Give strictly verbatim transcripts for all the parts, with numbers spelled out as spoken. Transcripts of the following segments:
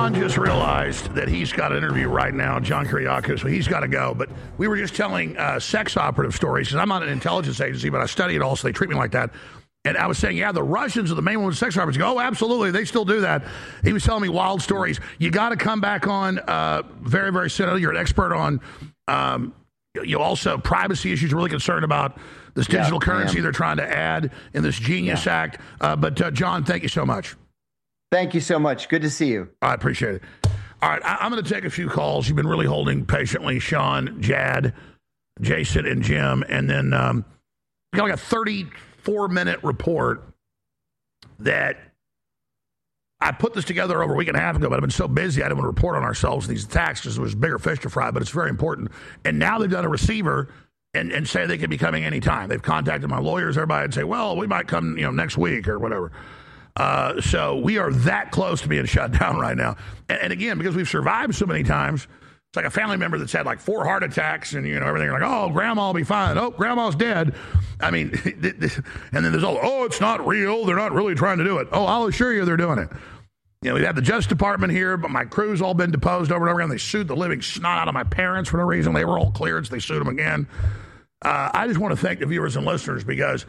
John just realized that he's got an interview right now, John Kiriakis, so he's got to go. But we were just telling uh, sex operative stories, because I'm not an intelligence agency, but I study it all, so they treat me like that. And I was saying, yeah, the Russians are the main ones with sex operatives. Go, oh, absolutely, they still do that. He was telling me wild stories. You got to come back on uh, very, very soon. You're an expert on, um, you know, also privacy issues. You're really concerned about this digital yeah, currency they're trying to add in this Genius yeah. Act. Uh, but, uh, John, thank you so much. Thank you so much. Good to see you. I appreciate it. All right, I- I'm going to take a few calls. You've been really holding patiently, Sean, Jad, Jason, and Jim. And then um, we got like a thirty-four minute report that I put this together over a week and a half ago, but I've been so busy I didn't want to report on ourselves these attacks because there was bigger fish to fry, but it's very important. And now they've done a receiver and, and say they could be coming anytime. They've contacted my lawyers, everybody, and say, well, we might come, you know, next week or whatever. Uh, so we are that close to being shut down right now. And, and again, because we've survived so many times, it's like a family member that's had like four heart attacks and, you know, everything. Like, oh, grandma will be fine. Oh, grandma's dead. I mean, and then there's all, oh, it's not real. They're not really trying to do it. Oh, I'll assure you they're doing it. You know, we've had the Justice Department here, but my crew's all been deposed over and over again. They sued the living snot out of my parents for no reason. They were all cleared, so they sued them again. Uh, I just want to thank the viewers and listeners because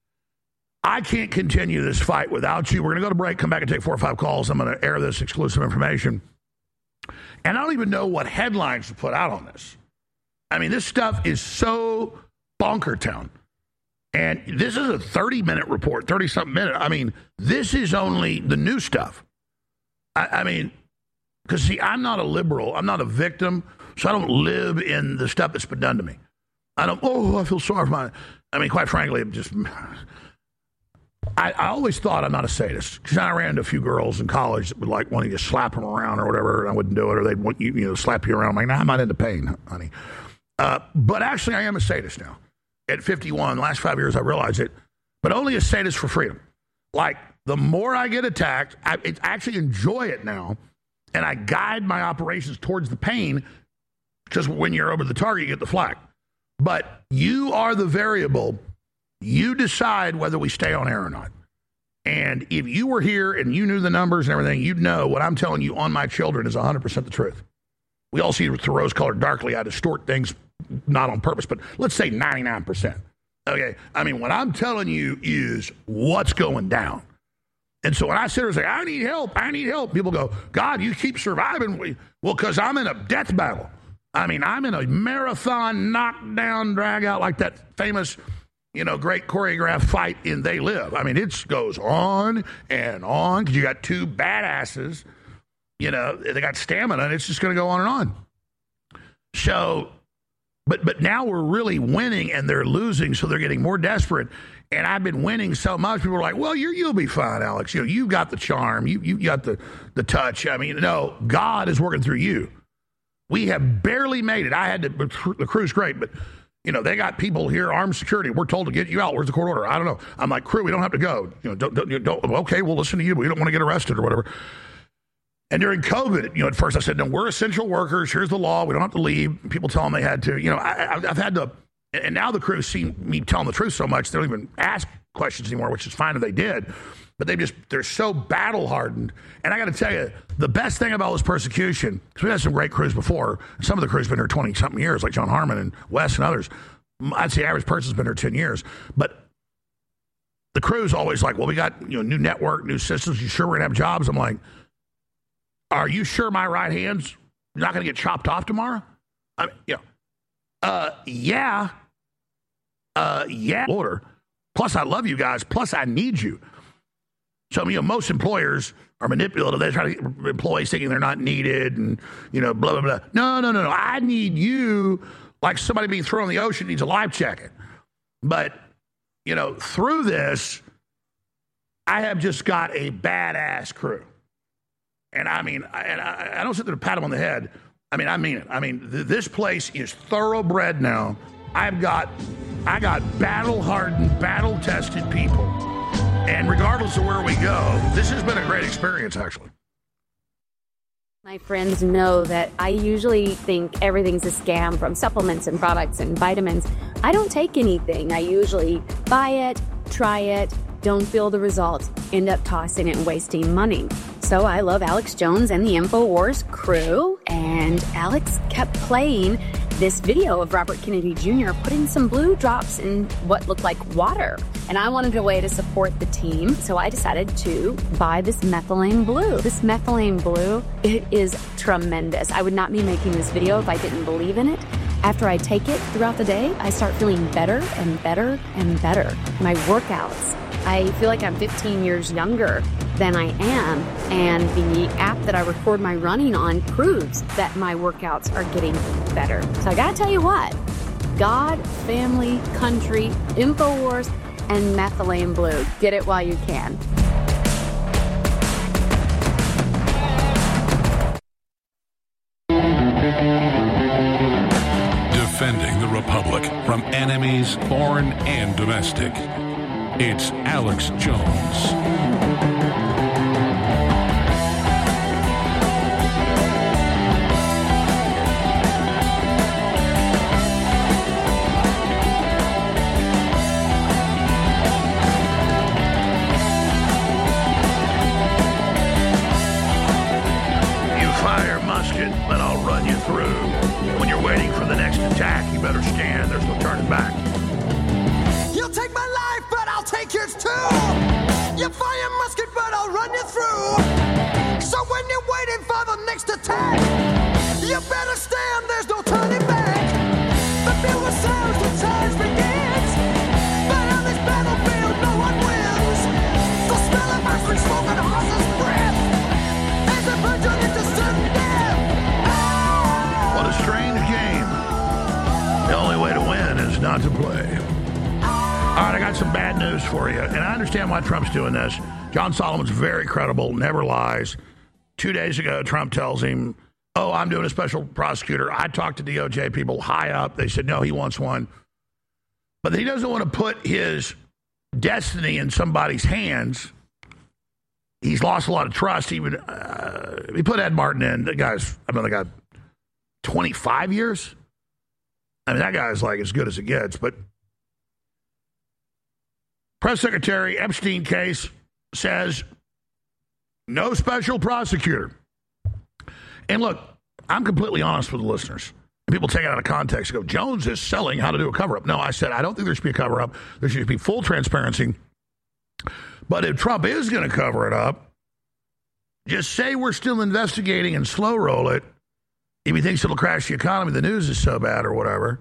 I can't continue this fight without you. We're going to go to break, come back and take four or five calls. I'm going to air this exclusive information. And I don't even know what headlines to put out on this. I mean, this stuff is so bonker town. And this is a thirty minute report, thirty something minute. I mean, this is only the new stuff. I, I mean, because see, I'm not a liberal. I'm not a victim. So I don't live in the stuff that's been done to me. I don't, oh, I feel sorry for my, I mean, quite frankly, I'm just, I, I always thought I'm not a sadist because I ran into a few girls in college that would like wanting to slap them around or whatever, and I wouldn't do it, or they'd want you, you know, slap you around. I'm like, nah, I'm not into pain, honey. Uh, but actually, I am a sadist now. At fifty-one, the last five years, I realized it, but only a sadist for freedom. Like, the more I get attacked, I, I actually enjoy it now, and I guide my operations towards the pain because when you're over the target, you get the flak. But you are the variable. You decide whether we stay on air or not. And if you were here and you knew the numbers and everything, you'd know what I'm telling you on my children is one hundred percent the truth. We all see it through rose-colored darkly. I distort things, not on purpose, but let's say ninety-nine percent. Okay? I mean, what I'm telling you is what's going down. And so when I sit here and say, I need help, I need help, people go, God, you keep surviving. Well, because I'm in a death battle. I mean, I'm in a marathon knockdown, drag out like that famous, you know, great choreographed fight in They Live. I mean, it goes on and on because you got two badasses, you know, they got stamina, and it's just going to go on and on. So, but but now we're really winning, and they're losing, so they're getting more desperate. And I've been winning so much, people are like, well, you're, you'll be fine, Alex. You know, you got the charm. You, you got the, the touch. I mean, no, God is working through you. We have barely made it. I had to, the crew's great, but, you know, they got people here, armed security. We're told to get you out. Where's the court order? I don't know. I'm like, crew, we don't have to go. You know, don't, don't, don't okay, we'll listen to you, but we don't want to get arrested or whatever. And during COVID, you know, at first I said, no, we're essential workers. Here's the law. We don't have to leave. People tell them they had to. You know, I, I've had to, and now the crew see me telling the truth so much, they don't even ask questions anymore, which is fine if they did. But they just, they're so battle hardened. And I got to tell you, the best thing about this persecution, because we had some great crews before, some of the crews been here twenty something years, like John Harmon and Wes and others. I'd say the average person's been here ten years. But the crew's always like, well, we got, you know, new network, new systems. You sure we're going to have jobs? I'm like, are you sure my right hand's not going to get chopped off tomorrow? I mean, you know, uh, yeah. Uh, yeah. Order. Plus, I love you guys. Plus, I need you. So, you know, most employers are manipulative. They try to get employees thinking they're not needed and, you know, blah, blah, blah. No, no, no, no. I need you like somebody being thrown in the ocean needs a life jacket. But, you know, through this, I have just got a badass crew. And I mean, I, and I, I don't sit there to pat them on the head. I mean, I mean it. I mean, th- this place is thoroughbred now. I've got, I got battle-hardened, battle-tested people. And regardless of where we go, this has been a great experience, actually. My friends know that I usually think everything's a scam, from supplements and products and vitamins. I don't take anything. I usually buy it, try it, don't feel the results, end up tossing it and wasting money. So I love Alex Jones and the InfoWars crew, and Alex kept playing this video of Robert Kennedy Junior putting some blue drops in what looked like water. And I wanted a way to support the team, so I decided to buy this methylene blue. This methylene blue, it is tremendous. I would not be making this video if I didn't believe in it. After I take it throughout the day, I start feeling better and better and better. My workouts, I feel like I'm fifteen years younger than I am, and the app that I record my running on proves that my workouts are getting better. So I gotta tell you what, God, family, country, InfoWars, and methylene blue. Get it while you can. Defending the Republic from enemies, foreign and domestic. It's Alex Jones. Then I'll run you through. When you're waiting for the next attack, you better stand. There's no turning back. You'll take my life, but I'll take yours too. You fire musket, but I'll run you through. So when you're waiting for the next attack, you better stand. There's no turning back. The field of sounds, the charge begins. But on this battlefield, no one wins. The smell of ice and smoke and a horse's breath. As the virgin into certain death. What a strange game. The only way to win is not to play. All right, I got some bad news for you. And I understand why Trump's doing this. John Solomon's very credible, never lies. Two days ago, Trump tells him, oh, I'm doing a special prosecutor. I talked to D O J people high up. They said, no, he wants one. But he doesn't want to put his destiny in somebody's hands. He's lost a lot of trust. He, would, uh, he put Ed Martin in. The guy's, I mean, the guy... twenty-five years? I mean, that guy's like as good as it gets. But press secretary, Epstein case says no special prosecutor. And look, I'm completely honest with the listeners. People take it out of context and go, Jones is selling how to do a cover-up. No, I said, I don't think there should be a cover-up. There should be full transparency. But if Trump is going to cover it up, just say we're still investigating and slow roll it. If he thinks it'll crash the economy, the news is so bad or whatever.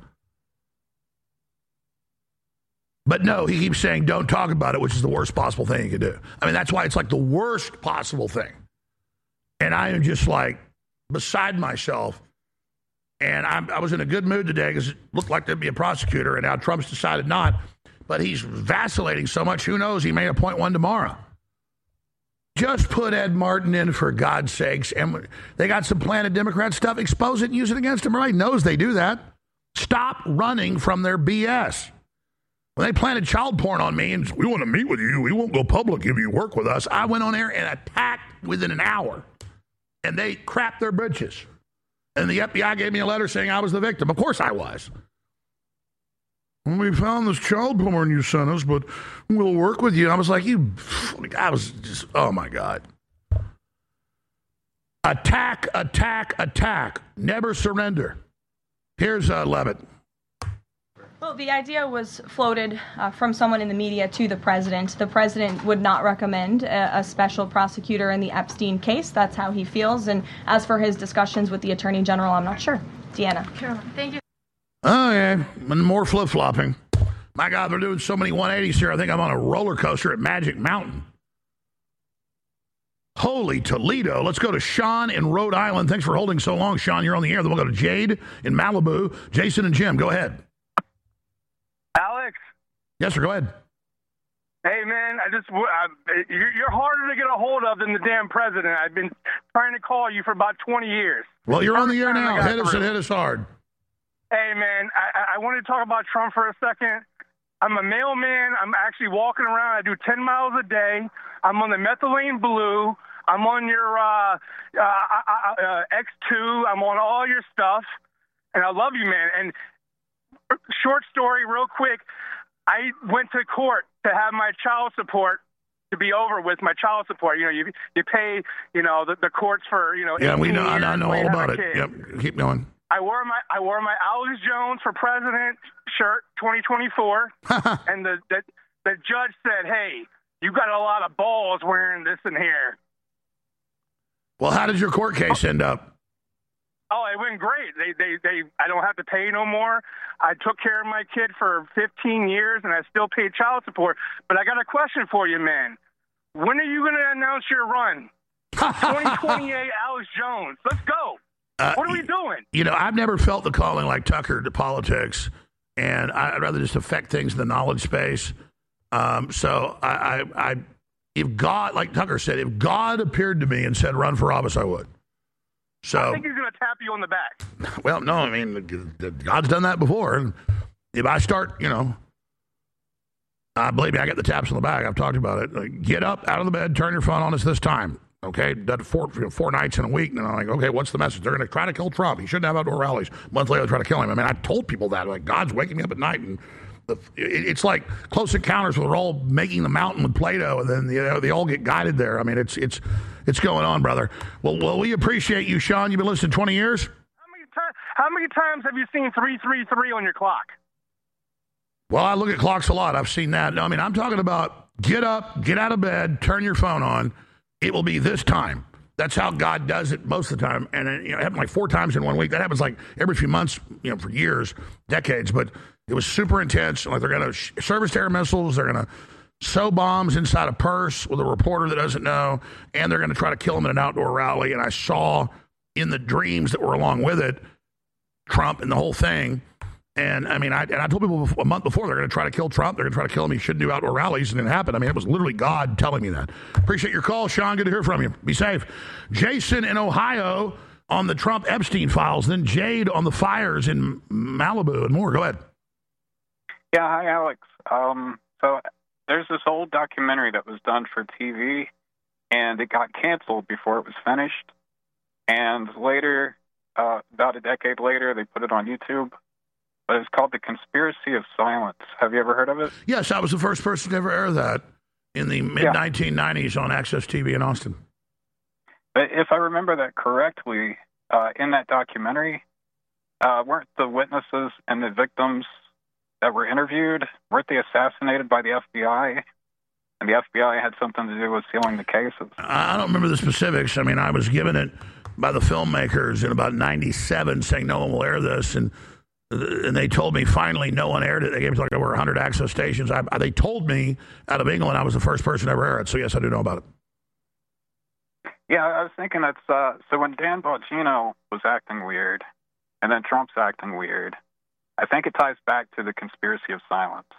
But no, he keeps saying don't talk about it, which is the worst possible thing he could do. I mean, that's why it's like the worst possible thing. And I am just like beside myself. And I'm, I was in a good mood today because it looked like there'd be a prosecutor, and now Trump's decided not. But he's vacillating so much, who knows, he may appoint one tomorrow. Just put Ed Martin in, for God's sakes. And they got some planted Democrat stuff. Expose it and use it against him. Everybody knows they do that. Stop running from their B S. When they planted child porn on me and we want to meet with you, we won't go public if you work with us, I went on air and attacked within an hour. And they crapped their britches. And the F B I gave me a letter saying I was the victim. Of course I was. We found this child porn you sent us, but we'll work with you. I was like, you, I was just, oh my God. Attack, attack, attack. Never surrender. Here's uh, Levitt. Well, the idea was floated uh, from someone in the media to the president. The president would not recommend a, a special prosecutor in the Epstein case. That's how he feels. And as for his discussions with the attorney general, I'm not sure. Deanna. Carolyn, thank you. Oh, yeah. And more flip-flopping. My God, they're doing so many one eighties here. I think I'm on a roller coaster at Magic Mountain. Holy Toledo. Let's go to Sean in Rhode Island. Thanks for holding so long, Sean. You're on the air. Then we'll go to Jade in Malibu. Jason and Jim, go ahead. Alex? Yes, sir. Go ahead. Hey, man, I just, I, you're harder to get a hold of than the damn president. I've been trying to call you for about twenty years. Well, you're on the air now. Hit us and hit us hard. Hey, man, I, I wanted to talk about Trump for a second. I'm a mailman. I'm actually walking around. I do ten miles a day. I'm on the methylene blue. I'm on your uh, uh, uh, uh, X two. I'm on all your stuff. And I love you, man. And short story, real quick. I went to court to have my child support to be over with my child support. You know, you you pay, you know, the, the courts for, you know, Yeah, we know. years I know when all you have about a it. kid. Yep, keep going. I wore my I wore my Alex Jones for President shirt twenty twenty-four, and the, the the judge said, "Hey, you got a lot of balls wearing this in here." Well, how did your court case end up? Oh, it went great. They, they, they. I don't have to pay no more. I took care of my kid for fifteen years, and I still pay child support. But I got a question for you, man. When are you going to announce your run? twenty twenty-eight, Alex Jones. Let's go. Uh, what are we doing? You know, I've never felt the calling like Tucker to politics, and I'd rather just affect things in the knowledge space. Um, so I, I, I, if God, like Tucker said, if God appeared to me and said, "Run for office," I would. So I think he's going to tap you on the back. Well, no, I mean, God's done that before. And if I start, you know, uh, believe me, I get the taps on the back. I've talked about it. Like, get up out of the bed, turn your phone on. It's this time. Okay, done four, you know, four nights in a week. And I'm like, okay, what's the message? They're going to try to kill Trump. He shouldn't have outdoor rallies. A month later, they try to kill him. I mean, I told people that. Like, God's waking me up at night. And the, it, it's like Close Encounters where they're all making the mountain with Play-Doh. And then you know, they all get guided there. I mean, it's it's it's going on, brother. Well, well, we appreciate you, Sean. You've been listening twenty years? How many, ti- how many times have you seen three three three on your clock? Well, I look at clocks a lot. I've seen that. No, I mean, I'm talking about get up, get out of bed, turn your phone on. It will be this time. That's how God does it most of the time. And it, you know, it happened like four times in one week. That happens like every few months, you know, for years, decades. But it was super intense. Like they're going to sh- service air missiles. They're going to sew bombs inside a purse with a reporter that doesn't know. And they're going to try to kill him in an outdoor rally. And I saw in the dreams that were along with it, Trump and the whole thing. And I mean, I, and I told people a month before they're going to try to kill Trump. They're going to try to kill him. He shouldn't do outdoor rallies. And it happened. I mean, it was literally God telling me that. Appreciate your call, Sean. Good to hear from you. Be safe. Jason in Ohio on the Trump Epstein files. Then Jade on the fires in Malibu and more. Go ahead. Yeah. Hi, Alex. Um, so there's this old documentary that was done for T V, and it got canceled before it was finished. And later, uh, about a decade later, they put it on YouTube. But it's called The Conspiracy of Silence. Have you ever heard of it? Yes, I was the first person to ever air that in the mid nineteen nineties on Access T V in Austin. But if I remember that correctly, uh, in that documentary, uh, weren't the witnesses and the victims that were interviewed, weren't they assassinated by the F B I? And the F B I had something to do with sealing the cases? I don't remember the specifics. I mean, I was given it by the filmmakers in about ninety-seven saying no one will air this. And And they told me finally no one aired it. They gave me like over one hundred access stations. I, they told me out of England I was the first person to ever air it. So, yes, I do know about it. Yeah, I was thinking that's uh, so when Dan Bongino was acting weird and then Trump's acting weird, I think it ties back to the conspiracy of silence.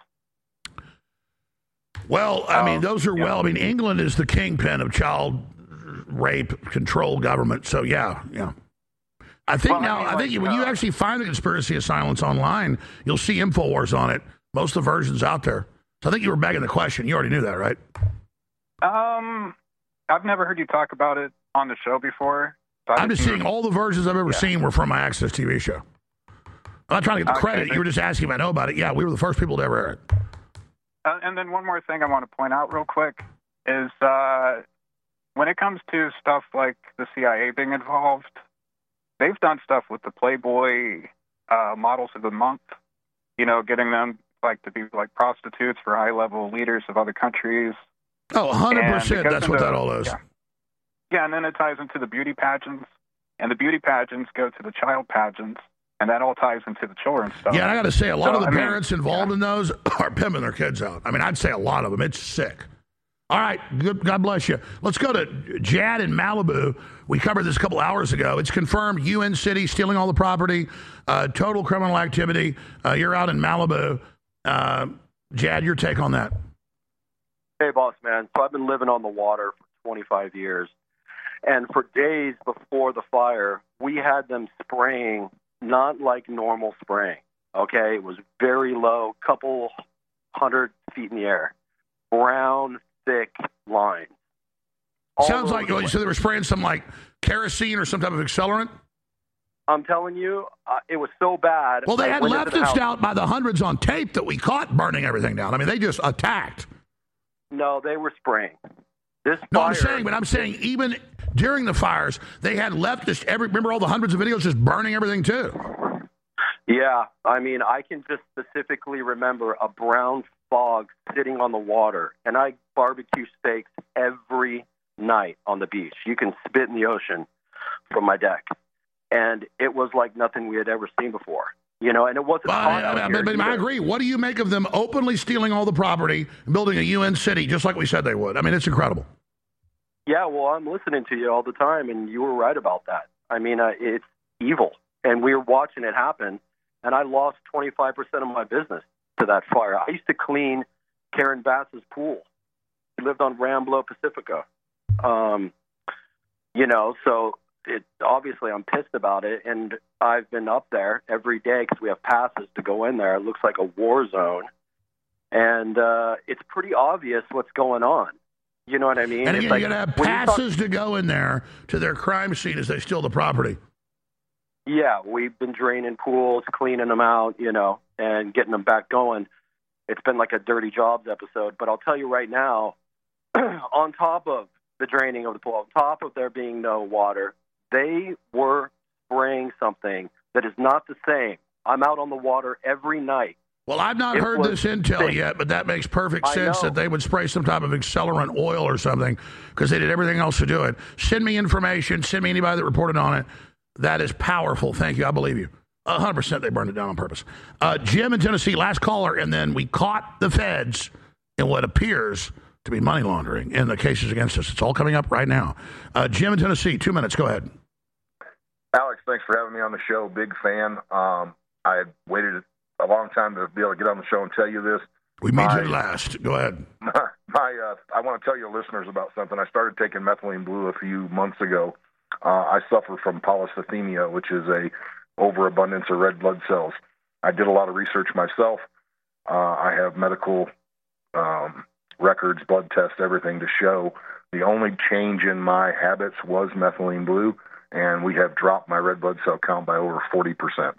Well, I um, mean, those are yeah. well. I mean, England is the kingpin of child rape control government. So, yeah, yeah. I think well, now, I, mean, I think like, when uh, you actually find the Conspiracy of Silence online, you'll see InfoWars on it. Most of the versions out there. So I think you were begging the question. You already knew that, right? Um, I've never heard you talk about it on the show before. So I'm just saying all the versions I've ever yeah. seen were from my Access T V show. I'm not trying to get the okay, credit. You were just asking if I know about it. Yeah, we were the first people to ever air it. Uh, and then one more thing I want to point out real quick is uh, when it comes to stuff like the C I A being involved, they've done stuff with the Playboy uh, models of the month, you know, getting them like to be like prostitutes for high-level leaders of other countries. Oh, one hundred percent. That's into, what that all is. Yeah. yeah, and then it ties into the beauty pageants, and the beauty pageants go to the child pageants, and that all ties into the children's stuff. Yeah, and I got to say, a lot so, of the I mean, parents involved yeah. in those are pimping their kids out. I mean, I'd say a lot of them. It's sick. All right, good, God bless you. Let's go to Jad in Malibu. We covered this a couple hours ago. It's confirmed U N City stealing all the property, uh, total criminal activity. Uh, you're out in Malibu. Uh, Jad, your take on that? Hey, boss man. So I've been living on the water for twenty-five years. And for days before the fire, we had them spraying, not like normal spraying, okay? It was very low, couple hundred feet in the air. Brown, thick lines. Sounds like, oh, so they were spraying some like kerosene or some type of accelerant? I'm telling you, uh, it was so bad. Well, they I had went into the leftists house. out by the hundreds on tape that we caught burning everything down. I mean, they just attacked. no, they were spraying. This No, fire, I'm saying, but I'm saying even during the fires, they had left just every, remember all the hundreds of videos just burning everything too? Yeah, I mean, I can just specifically remember a brown fog sitting on the water, and I barbecue steaks every night on the beach. You can spit in the ocean from my deck, and it was like nothing we had ever seen before. You know, and it wasn't Well, hot I, out I, here but, but I either. agree. What do you make of them openly stealing all the property and building a U N city just like we said they would? I mean, it's incredible. Yeah, well, I'm listening to you all the time, and you were right about that. I mean, uh, it's evil, and we were watching it happen, and I lost twenty-five percent of my business to that fire. I used to clean Karen Bass's pool. She lived on Ramblo Pacifica. Um, you know, so it, obviously I'm pissed about it, and I've been up there every day because we have passes to go in there. It looks like a war zone, and uh, it's pretty obvious what's going on. You know what I mean? And it's again, like, you got to have when you talk- passes to go in there to their crime scene as they steal the property. Yeah, we've been draining pools, cleaning them out, you know, and getting them back going. It's been like a Dirty Jobs episode. But I'll tell you right now, on top of the draining of the pool, on top of there being no water, they were spraying something that is not the same. I'm out on the water every night. Well, I've not It heard was this intel sick. yet, but that makes perfect I sense know. that they would spray some type of accelerant oil or something because they did everything else to do it. Send me information. Send me anybody that reported on it. That is powerful. Thank you. I believe you. one hundred percent they burned it down on purpose. Uh, Jim in Tennessee, last caller, and then we caught the feds in what appears to be money laundering in the cases against us. It's all coming up right now. Uh, Jim in Tennessee, two minutes. Go ahead. Alex, thanks for having me on the show. Big fan. Um, I had waited a long time to be able to get on the show and tell you this. We made my, you last. Go ahead. My, my uh, I want to tell your listeners about something. I started taking methylene blue a few months ago. Uh, I suffer from polycythemia, which is a overabundance of red blood cells. I did a lot of research myself. Uh, I have medical um, records, blood tests, everything to show the only change in my habits was methylene blue, and we have dropped my red blood cell count by over forty percent.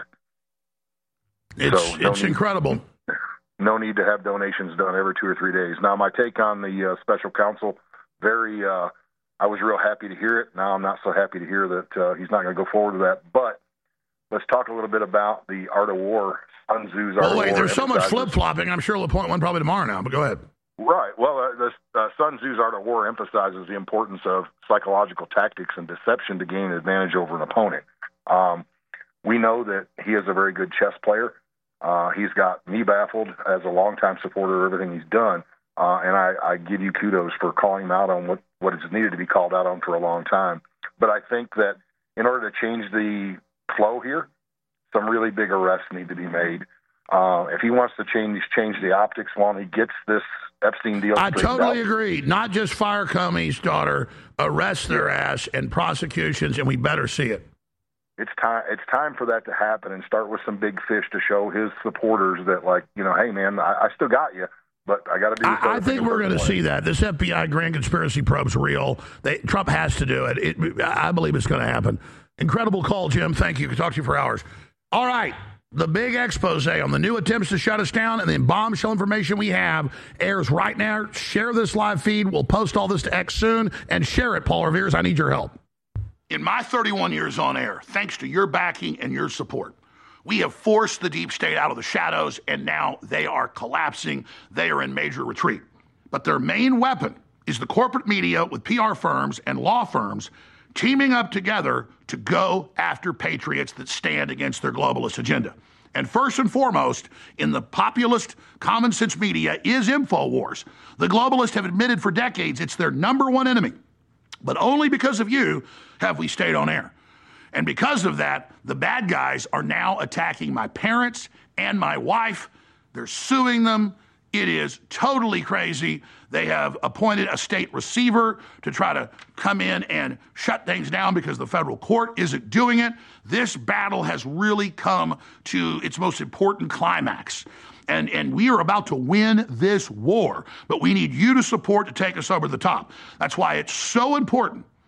It's, So, no it's need- incredible. No need to have donations done every two or three days. Now, my take on the uh, special counsel, very, uh, I was real happy to hear it. Now I'm not so happy to hear that uh, he's not going to go forward with that. But let's talk a little bit about the Art of War, Sun Tzu's Art Oh, of wait, War. there's so much emphasizes- flip-flopping. I'm sure we'll point one probably tomorrow now, but go ahead. Right. Well, uh, this, uh, Sun Tzu's Art of War emphasizes the importance of psychological tactics and deception to gain an advantage over an opponent. Um, we know that he is a very good chess player. Uh, he's got me baffled as a longtime supporter of everything he's done, uh, and I, I give you kudos for calling him out on what, what is needed to be called out on for a long time. But I think that in order to change the flow here, some really big arrests need to be made. Uh, if he wants to change change the optics while he gets this Epstein deal I straightened totally out. agree. Not just fire Comey's daughter, arrest their ass and prosecutions, and we better see it. It's time. It's time for that to happen, and start with some big fish to show his supporters that, like, you know, hey man, I, I still got you, but I got to do. This I, I other thing think in we're the going to first see place. that. This F B I grand conspiracy probe's real. They, Trump has to do it. it. I believe it's going to happen. Incredible call, Jim. Thank you. Could talk to you for hours. All right. The big expose on the new attempts to shut us down and the bombshell information we have airs right now. Share this live feed. We'll post all this to X soon. And share it, Paul Revere's. I need your help. In my thirty-one years on air, thanks to your backing and your support, we have forced the deep state out of the shadows, and now they are collapsing. They are in major retreat. But their main weapon is the corporate media with P R firms and law firms teaming up together to go after patriots that stand against their globalist agenda. And first and foremost, in the populist common sense media is InfoWars. The globalists have admitted for decades it's their number one enemy. But only because of you have we stayed on air. And because of that, the bad guys are now attacking my parents and my wife. They're suing them. It is totally crazy. They have appointed a state receiver to try to come in and shut things down because the federal court isn't doing it. This battle has really come to its most important climax. And, and we are about to win this war, but we need you to support to take us over the top. That's why it's so important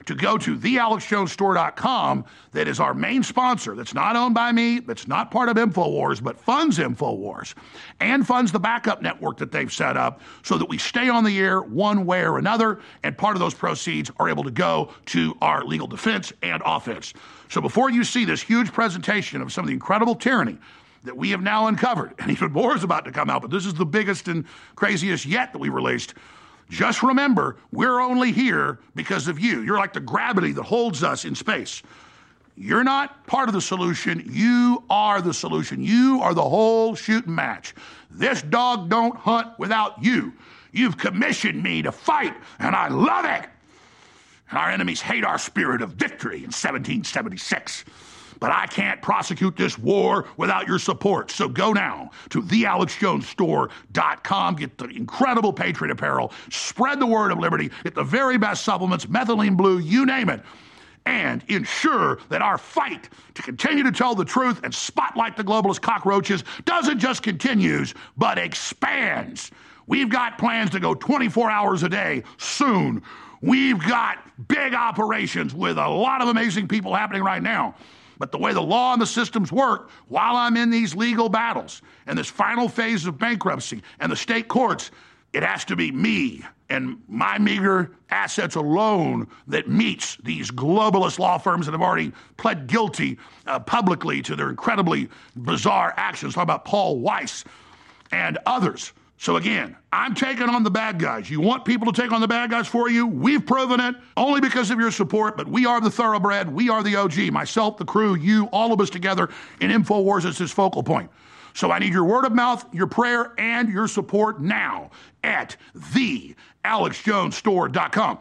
to go to the alex jones store dot com, that is our main sponsor, that's not owned by me, that's not part of InfoWars, but funds InfoWars and funds the backup network that they've set up so that we stay on the air one way or another, and part of those proceeds are able to go to our legal defense and offense. So before you see this huge presentation of some of the incredible tyranny that we have now uncovered, and even more is about to come out, but this is the biggest and craziest yet that we released, just remember, we're only here because of you. You're like the gravity that holds us in space. You're not part of the solution. You are the solution. You are the whole shooting match. This dog don't hunt without you. You've commissioned me to fight, and I love it. And our enemies hate our spirit of victory in seventeen seventy-six. But I can't prosecute this war without your support. So go now to the alex jones store dot com. Get the incredible Patriot apparel. Spread the word of liberty. Get the very best supplements, methylene blue, you name it. And ensure that our fight to continue to tell the truth and spotlight the globalist cockroaches doesn't just continues, but expands. We've got plans to go twenty-four hours a day soon. We've got big operations with a lot of amazing people happening right now. But the way the law and the systems work, while I'm in these legal battles and this final phase of bankruptcy and the state courts, it has to be me and my meager assets alone that meets these globalist law firms that have already pled guilty uh, publicly to their incredibly bizarre actions. Talk about Paul Weiss and others. So again, I'm taking on the bad guys. You want people to take on the bad guys for you? We've proven it only because of your support, but we are the thoroughbred. We are the O G. Myself, the crew, you, all of us together in InfoWars is this focal point. So I need your word of mouth, your prayer, and your support now at the alex jones store dot com.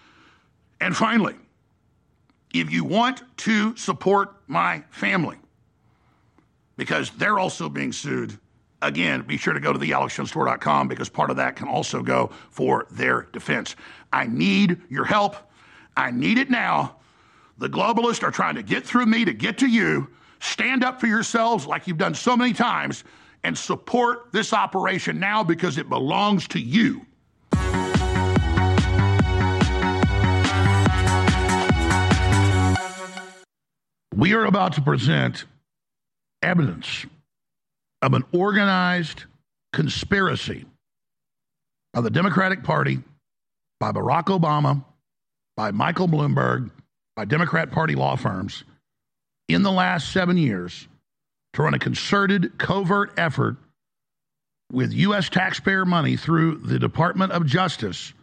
And finally, if you want to support my family, because they're also being sued, again, be sure to go to the alex jones store dot com, because part of that can also go for their defense. I need your help. I need it now. The globalists are trying to get through me to get to you. Stand up for yourselves like you've done so many times and support this operation now, because it belongs to you. We are about to present evidence of an organized conspiracy of the Democratic Party by Barack Obama, by Michael Bloomberg, by Democrat Party law firms in the last seven years to run a concerted, covert effort with U S taxpayer money through the Department of Justice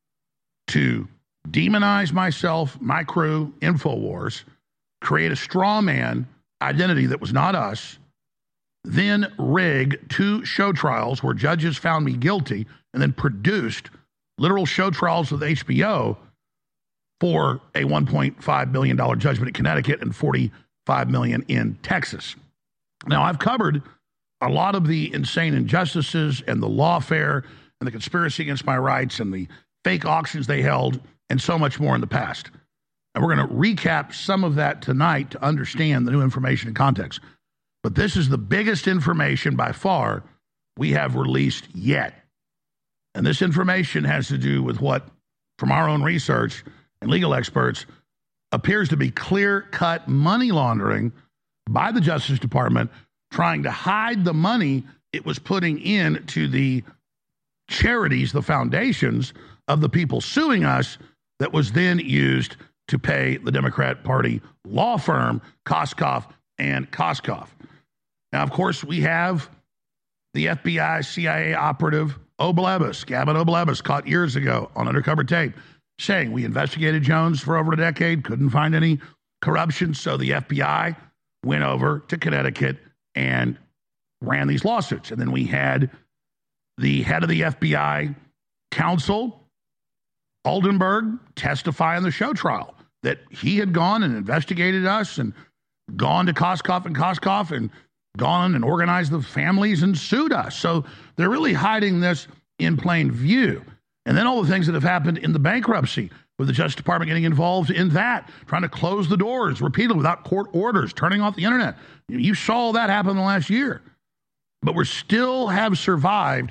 to demonize myself, my crew, InfoWars, create a straw man identity that was not us, then rig two show trials where judges found me guilty, and then produced literal show trials with H B O for a one point five billion dollars judgment in Connecticut and forty-five million dollars in Texas. Now, I've covered a lot of the insane injustices and the lawfare and the conspiracy against my rights and the fake auctions they held and so much more in the past. And we're going to recap some of that tonight to understand the new information and context. But this is the biggest information by far we have released yet. And this information has to do with what, from our own research and legal experts, appears to be clear-cut money laundering by the Justice Department, trying to hide the money it was putting into the charities, the foundations of the people suing us, that was then used to pay the Democrat Party law firm, Koskoff and Koskoff. Now, of course, we have the F B I, C I A operative Oblebus, Gavin Oblebus, caught years ago on undercover tape, saying we investigated Jones for over a decade, couldn't find any corruption, so the F B I went over to Connecticut and ran these lawsuits. And then we had the head of the F B I counsel, Oldenburg, testify in the show trial that he had gone and investigated us and gone to Koskoff and Koskoff and gone and organized the families and sued us. So they're really hiding this in plain view. And then all the things that have happened in the bankruptcy, with the Justice Department getting involved in that, trying to close the doors repeatedly without court orders, turning off the internet. You saw that happen in the last year. But we still have survived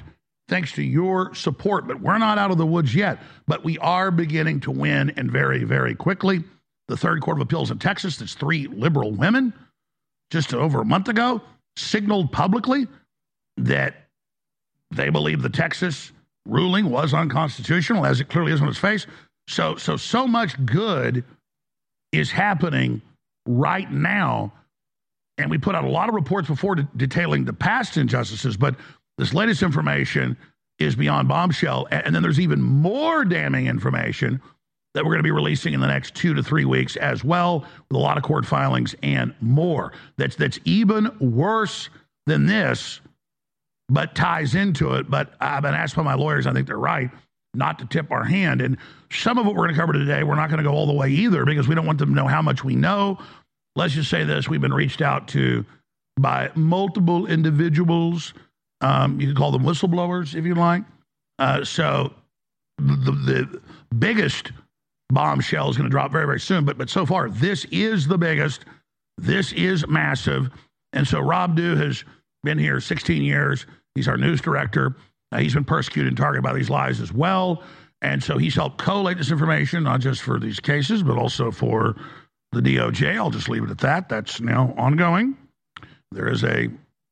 thanks to your support. But we're not out of the woods yet. But we are beginning to win, and very, very quickly. The Third Court of Appeals in Texas, that's three liberal women, just over a month ago, signaled publicly that they believe the Texas ruling was unconstitutional, as it clearly is on its face. So, so, so much good is happening right now. And we put out a lot of reports before de- detailing the past injustices, but this latest information is beyond bombshell. And, and then there's even more damning information that we're going to be releasing in the next two to three weeks as well, with a lot of court filings and more. That's that's even worse than this, but ties into it. But I've been asked by my lawyers, I think they're right, not to tip our hand. And some of what we're going to cover today, we're not going to go all the way either, because we don't want them to know how much we know. Let's just say this. We've been reached out to by multiple individuals. Um, you can call them whistleblowers if you like. Uh, so the, the biggest bombshell is going to drop very, very soon. But but so far, this is the biggest. This is massive. And so Rob Dew has been here sixteen years. He's our news director. Uh, he's been persecuted and targeted by these lies as well. And so he's helped collate this information, not just for these cases, but also for the D O J. I'll just leave it at that. That's now ongoing. There is a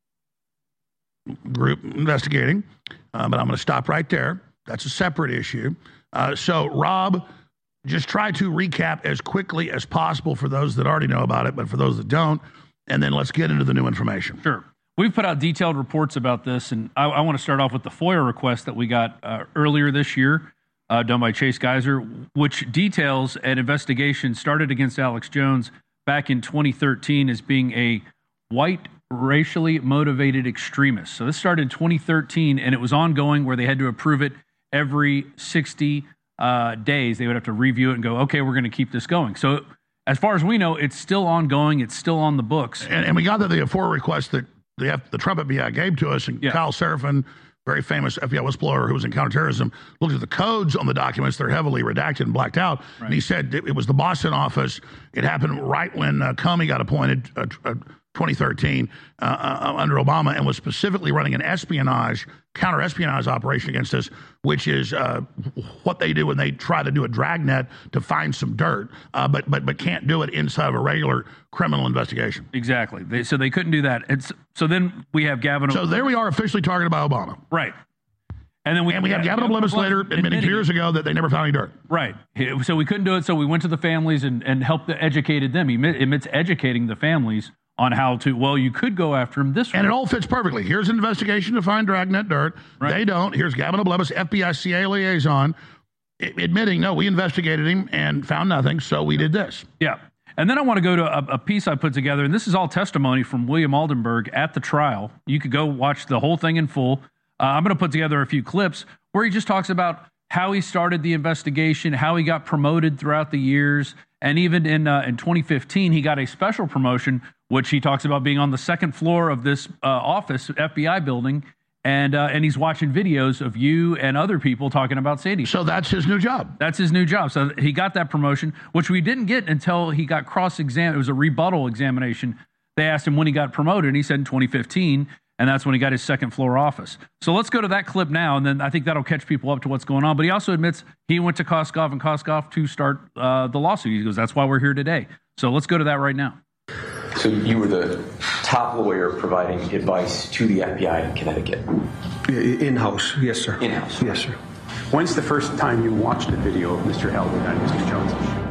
group investigating, uh, but I'm going to stop right there. That's a separate issue. Uh, so, Rob, just try to recap as quickly as possible for those that already know about it, but for those that don't, and then let's get into the new information. Sure. We've put out detailed reports about this, and I, I want to start off with the FOIA request that we got uh, earlier this year, uh, done by Chase Geiser, which details an investigation started against Alex Jones back in twenty thirteen as being a white, racially motivated extremist. So this started in twenty thirteen, and it was ongoing, where they had to approve it every sixty Uh, days. They would have to review it and go, okay, we're going to keep this going. So as far as we know, it's still ongoing. It's still on the books. And, and we got that the FOIA request that the, F, the Trump F B I gave to us, and yeah. Kyle Seraphin, very famous F B I whistleblower who was in counterterrorism, looked at the codes on the documents. They're heavily redacted and blacked out. Right. And he said it, it was the Boston office. It happened right when uh, Comey got appointed, uh, uh, twenty thirteen, uh, uh, under Obama, and was specifically running an espionage, counter-espionage operation against us, which is uh, what they do when they try to do a dragnet to find some dirt, uh, but but but can't do it inside of a regular criminal investigation. Exactly. They, so they couldn't do that. It's, so then we have Gavin. So there we are, officially targeted by Obama. Right. And then we, and we have Gavin Oblimus later admitting two years ago that they never found any dirt. Right. So we couldn't do it, so we went to the families and, and helped the, educated them. He admits educating the families on how to, well, you could go after him this way. And it all fits perfectly. Here's an investigation to find dragnet dirt. Right. They don't. Here's Gavin Oblimus, F B I C I A liaison, admitting, no, we investigated him and found nothing, so we did this. Yeah. And then I want to go to a, a piece I put together, and this is all testimony from William Aldenberg at the trial. You could go watch the whole thing in full. Uh, I'm going to put together a few clips where he just talks about how he started the investigation, how he got promoted throughout the years, and even in uh, in twenty fifteen, he got a special promotion, which he talks about being on the second floor of this uh, office, F B I building, and uh, and he's watching videos of you and other people talking about Sandy. So that's his new job. That's his new job. So he got that promotion, which we didn't get until he got cross-examined. It was a rebuttal examination. They asked him when he got promoted, and he said in twenty fifteen, and that's when he got his second floor office. So let's go to that clip now, and then I think that'll catch people up to what's going on. But he also admits he went to Koskov and Koskov to start uh, the lawsuit. He goes, that's why we're here today. So let's go to that right now. So you were the top lawyer providing advice to the F B I in Connecticut? In-house, yes, sir. In-house? Yes, sir. When's the first time you watched a video of Mister Elwood and Mister Jones?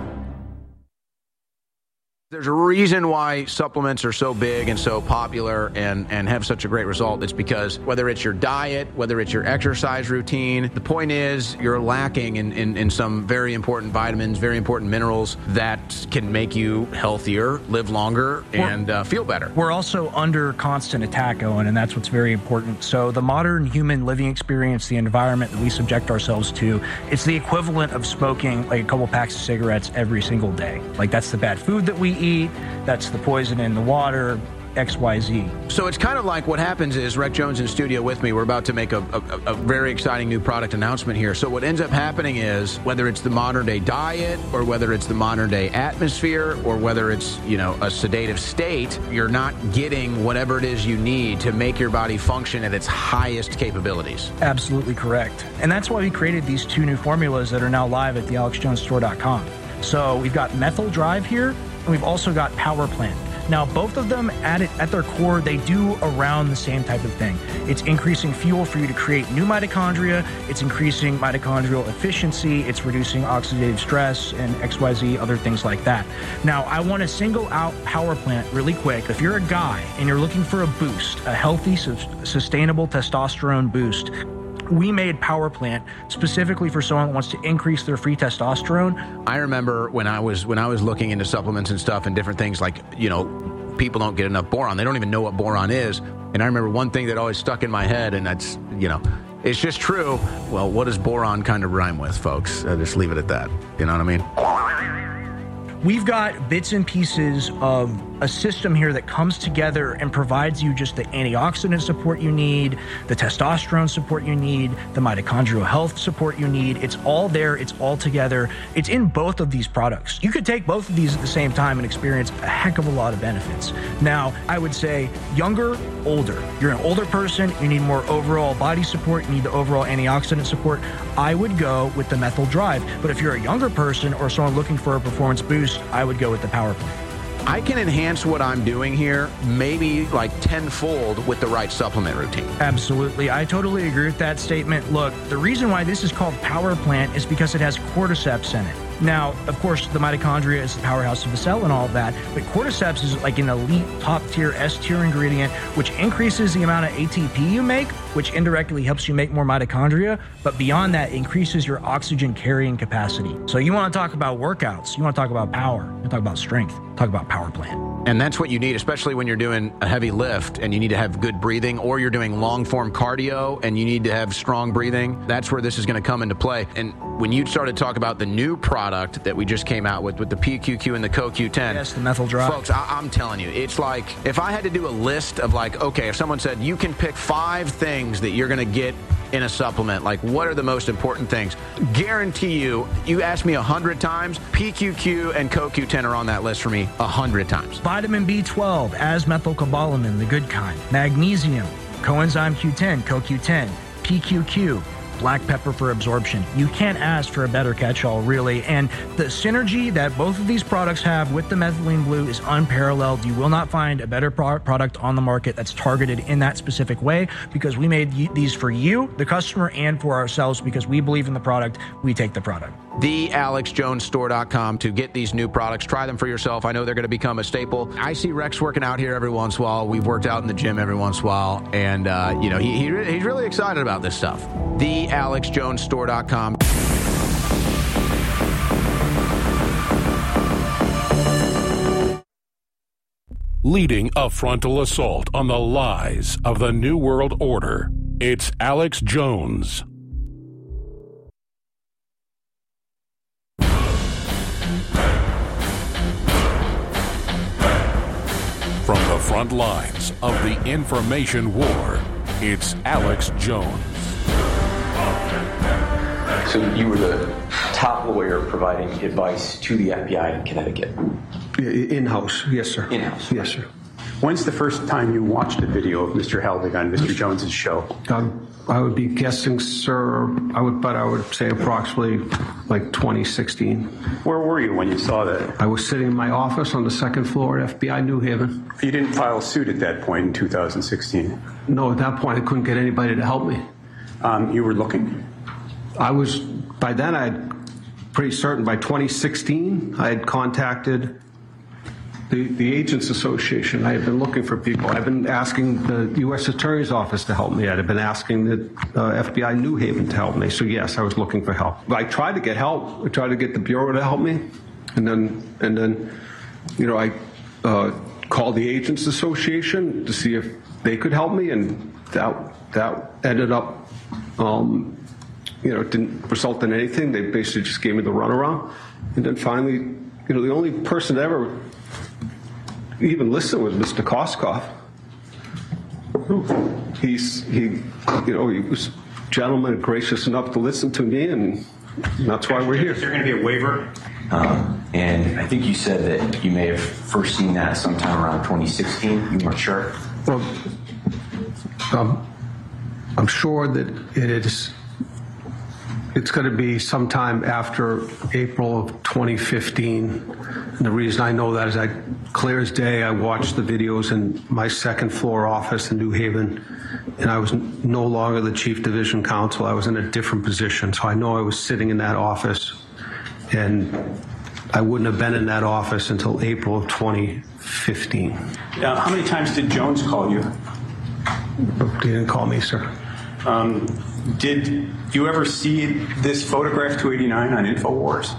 There's a reason why supplements are so big and so popular and, and have such a great result. It's because whether it's your diet, whether it's your exercise routine, the point is you're lacking in, in, in some very important vitamins, very important minerals that can make you healthier, live longer, and uh, feel better. We're also under constant attack, Owen, and that's what's very important. So the modern human living experience, the environment that we subject ourselves to, it's the equivalent of smoking like a couple packs of cigarettes every single day. Like that's the bad food that we eat, that's the poison in the water, X Y Z. So it's kind of like what happens is Rec Jones in studio with me. We're about to make a, a, a very exciting new product announcement here. So what ends up happening is whether it's the modern day diet or whether it's the modern day atmosphere or whether it's, you know, a sedative state, you're not getting whatever it is you need to make your body function at its highest capabilities. Absolutely correct. And that's why we created these two new formulas that are now live at the alex jones store dot com. So we've got Methyl Drive here, and we've also got Power Plant. Now, both of them, at, it, at their core, they do around the same type of thing. It's increasing fuel for you to create new mitochondria. It's increasing mitochondrial efficiency. It's reducing oxidative stress and X Y Z, other things like that. Now, I want to single out Power Plant really quick. If you're a guy and you're looking for a boost, a healthy, su- sustainable testosterone boost, we made Power Plant specifically for someone that wants to increase their free testosterone. I remember when I was when I was looking into supplements and stuff and different things, like, you know, people don't get enough boron. They don't even know what boron is. And I remember one thing that always stuck in my head, and that's, you know, it's just true. Well, what does boron kind of rhyme with, folks? I'll just leave it at that. You know what I mean? We've got bits and pieces of a system here that comes together and provides you just the antioxidant support you need, the testosterone support you need, the mitochondrial health support you need. It's all there. It's all together. It's in both of these products. You could take both of these at the same time and experience a heck of a lot of benefits. Now, I would say younger, older. You're an older person. You need more overall body support. You need the overall antioxidant support. I would go with the Methyl Drive. But if you're a younger person or someone looking for a performance boost, I would go with the Power Plant. I can enhance what I'm doing here maybe like tenfold with the right supplement routine. Absolutely. I totally agree with that statement. Look, the reason why this is called Power Plant is because it has cordyceps in it. Now, of course, the mitochondria is the powerhouse of the cell and all of that, but cordyceps is like an elite top-tier, S-tier ingredient, which increases the amount of A T P you make, which indirectly helps you make more mitochondria, but beyond that, increases your oxygen carrying capacity. So you want to talk about workouts, you want to talk about power, you want to talk about strength, talk about Power Plant. And that's what you need, especially when you're doing a heavy lift and you need to have good breathing, or you're doing long-form cardio and you need to have strong breathing. That's where this is going to come into play. And when you started to talk about the new product that we just came out with, with the P Q Q and the C O Q ten. Yes, the Methyl Drive. Folks, I- I'm telling you, it's like, if I had to do a list of like, okay, if someone said, you can pick five things that you're going to get in a supplement, like what are the most important things? Guarantee you, you ask me a hundred times, P Q Q and C O Q ten are on that list for me a hundred times. Vitamin B twelve, as-methylcobalamin, the good kind. Magnesium, coenzyme Q ten, C O Q ten, P Q Q, black pepper for absorption. You can't ask for a better catch-all, really. And the synergy that both of these products have with the methylene blue is unparalleled. You will not find a better pro- product on the market that's targeted in that specific way, because we made y- these for you, the customer, and for ourselves, because we believe in the product. We take the product. the alex jones store dot com to get these new products. Try them for yourself. I know they're going to become a staple. I see Rex working out here every once in a while. We've worked out in the gym every once in a while. And, uh, you know, he, he he's really excited about this stuff. the alex jones store dot com. Leading a frontal assault on the lies of the New World Order, it's Alex Jones. From the front lines of the information war, it's Alex Jones. So you were the top lawyer providing advice to the F B I in Connecticut? In-house, yes, sir. In-house. Yes, sir. When's the first time you watched a video of Mister Helbig on Mister Jones's show? Um, I would be guessing, sir, I would, but I would say approximately like twenty sixteen. Where were you when you saw that? I was sitting in my office on the second floor at F B I New Haven. You didn't file suit at that point in two thousand sixteen? No, at that point I couldn't get anybody to help me. Um, you were looking? I was, by then I had pretty certain by twenty sixteen I had contacted the, the Agents Association. I had been looking for people. I've been asking the U S Attorney's Office to help me. I had been asking the uh, F B I New Haven to help me. So yes, I was looking for help. I tried to get help. I tried to get the Bureau to help me. And then, and then, you know, I uh, called the Agents Association to see if they could help me. And that, that ended up, um, you know, it didn't result in anything. They basically just gave me the runaround. And then finally, you know, the only person that ever even listen with Mister Koskov. He's he, you know, he was a gentleman and gracious enough to listen to me, and that's why we're here. Is there going to be a waiver? Um, and I think you said that you may have first seen that sometime around twenty sixteen. You weren't sure? Well, um, I'm sure that it is. It's going to be sometime after April of twenty fifteen. And the reason I know that is I, clear as day, I watched the videos in my second floor office in New Haven, and I was no longer the chief division counsel. I was in a different position. So I know I was sitting in that office, and I wouldn't have been in that office until April of twenty fifteen. Uh, how many times did Jones call you? He didn't call me, sir. Um, did you ever see this photograph two eighty-nine on InfoWars?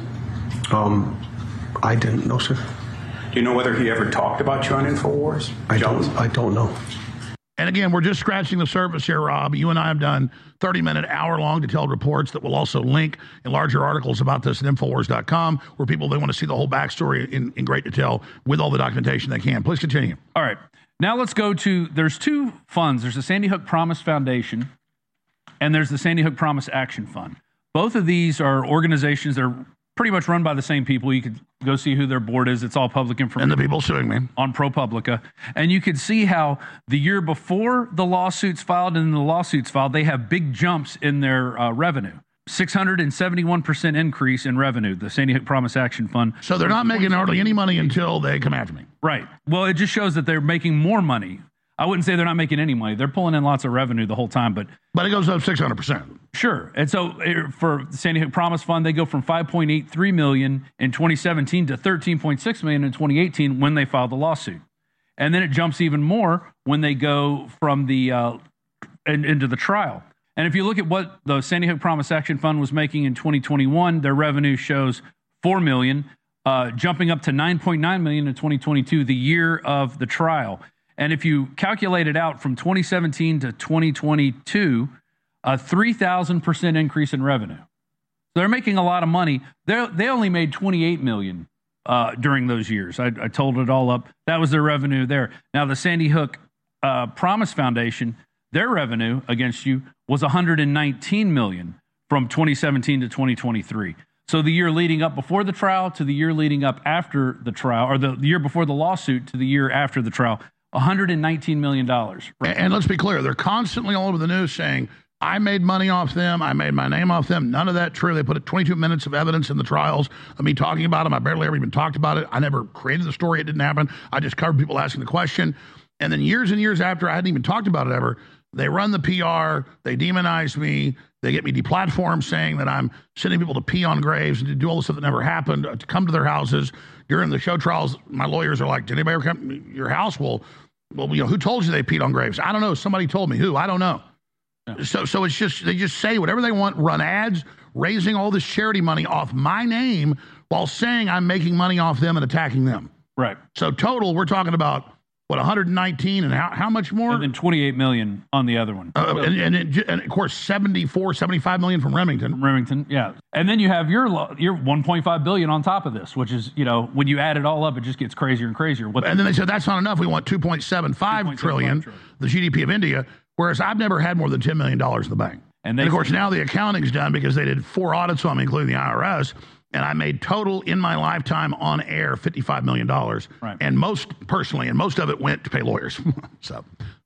Um, I didn't know, sir. Do you know whether he ever talked about you on InfoWars? I Jones? don't. I don't know. And again, we're just scratching the surface here, Rob. You and I have done thirty-minute, hour-long detailed reports that will also link in larger articles about this at Infowars dot com, where people, they want to see the whole backstory in, in great detail with all the documentation they can. Please continue. All right. Now let's go to, there's two funds. There's the Sandy Hook Promise Foundation, and there's the Sandy Hook Promise Action Fund. Both of these are organizations that are pretty much run by the same people. You could go see who their board is. It's all public information. And the people suing me. On ProPublica. And you could see how the year before the lawsuits filed and the lawsuits filed, they have big jumps in their uh, revenue. six hundred seventy-one percent increase in revenue, the Sandy Hook Promise Action Fund. So they're not making hardly any money until they come after me. Right. Well, it just shows that they're making more money. I wouldn't say they're not making any money. They're pulling in lots of revenue the whole time, but but it goes up six hundred percent. Sure. And so it, for the Sandy Hook Promise Fund, they go from five point eight three million dollars in twenty seventeen to thirteen point six million dollars in twenty eighteen when they filed the lawsuit. And then it jumps even more when they go from the uh, in, into the trial. And if you look at what the Sandy Hook Promise Action Fund was making in twenty twenty-one, their revenue shows four million dollars, uh, jumping up to nine point nine million dollars in twenty twenty-two, the year of the trial. And if you calculate it out from twenty seventeen to twenty twenty-two, a three thousand percent increase in revenue. So they're making a lot of money. They they only made twenty-eight million dollars uh, during those years. I, I totaled it all up. That was their revenue there. Now, the Sandy Hook uh, Promise Foundation, their revenue against you was one hundred nineteen million dollars from twenty seventeen to twenty twenty-three. So the year leading up before the trial to the year leading up after the trial, or the, the year before the lawsuit to the year after the trial, one hundred nineteen million dollars. And, and let's be clear, they're constantly all over the news saying, I made money off them, I made my name off them. None of that true. They put twenty-two minutes of evidence in the trials of me talking about them. I barely ever even talked about it. I never created the story. It didn't happen. I just covered people asking the question. And then years and years after I hadn't even talked about it ever, they run the P R, they demonize me, they get me deplatformed saying that I'm sending people to pee on graves and to do all the stuff that never happened, to come to their houses. During the show trials, my lawyers are like, did anybody ever come to your house? Well, well, you know, who told you they peed on graves? I don't know. Somebody told me. Who? I don't know. Yeah. So so it's just, they just say whatever they want, run ads, raising all this charity money off my name while saying I'm making money off them and attacking them. Right. So total, we're talking about, what, one hundred nineteen and how, how much more? And then twenty-eight million on the other one. Uh, and, and, it, and of course, seventy-four, seventy-five million from Remington. Remington, yeah. And then you have your your one point five billion on top of this, which is, you know, when you add it all up, it just gets crazier and crazier. What and then they said that's not enough. We want two point seven five trillion, the G D P of India, whereas I've never had more than ten million dollars in the bank. And, they, and of course, now the accounting's done because they did four audits on me, including the I R S. And I made total in my lifetime on air fifty-five million dollars. Right. And most personally, and most of it went to pay lawyers. So,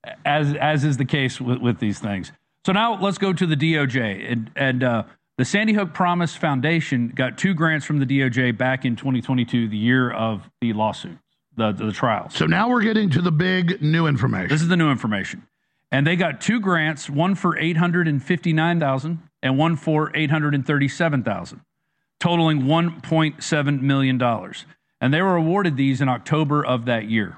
as as is the case with, with these things. So now let's go to the D O J. And, and uh, the Sandy Hook Promise Foundation got two grants from the D O J back in twenty twenty-two, the year of the lawsuit, the, the, the trial. So now we're getting to the big new information. This is the new information. And they got two grants, one for eight hundred fifty-nine thousand dollars and one for eight hundred thirty-seven thousand dollars. Totaling one point seven million dollars. And they were awarded these in October of that year.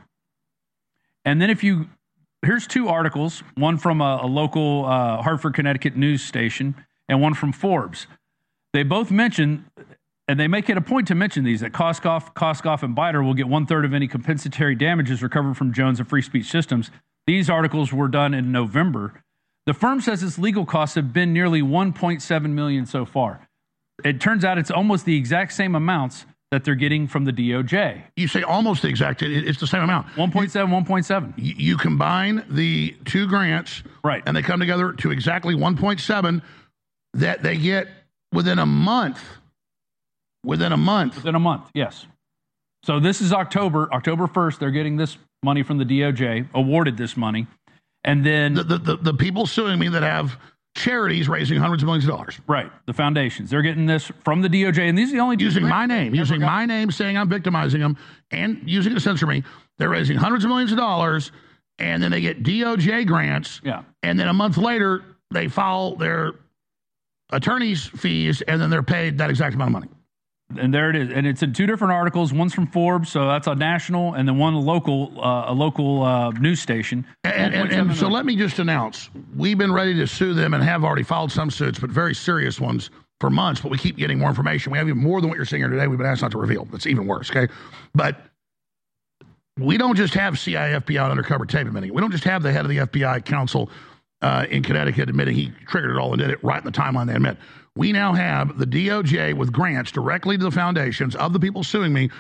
And then if you, here's two articles, one from a, a local uh, Hartford, Connecticut news station and one from Forbes. They both mention, and they make it a point to mention these, that Koskoff, Koskoff, and Biter will get one-third of any compensatory damages recovered from Jones and Free Speech Systems. These articles were done in November. The firm says its legal costs have been nearly one point seven million dollars so far. It turns out it's almost the exact same amounts that they're getting from the D O J. You say almost the exact, it, it's the same amount. one point seven, one point seven. You, you combine the two grants, right, and they come together to exactly one point seven that they get within a month. Within a month. Within a month, yes. So this is October, October first, they're getting this money from the D O J, awarded this money. And then the, the, the, the people suing me that have charities raising hundreds of millions of dollars. Right. The foundations. They're getting this from the D O J. And these are the only two using my name, using got. my name, saying I'm victimizing them and using it to censor me. They're raising hundreds of millions of dollars and then they get D O J grants. Yeah. And then a month later, they file their attorney's fees and then they're paid that exact amount of money. And there it is. And it's in two different articles. One's from Forbes, so that's a national, and then one a local, uh, a local uh, news station. And, and, and so let me just announce, we've been ready to sue them and have already filed some suits, but very serious ones for months, but we keep getting more information. We have even more than what you're seeing here today. We've been asked not to reveal. It's even worse, okay? But we don't just have C I A, F B I undercover tape admitting it. We don't just have the head of the F B I counsel uh, in Connecticut admitting he triggered it all and did it right in the timeline they admit. We now have the D O J with grants directly to the foundations of the people suing me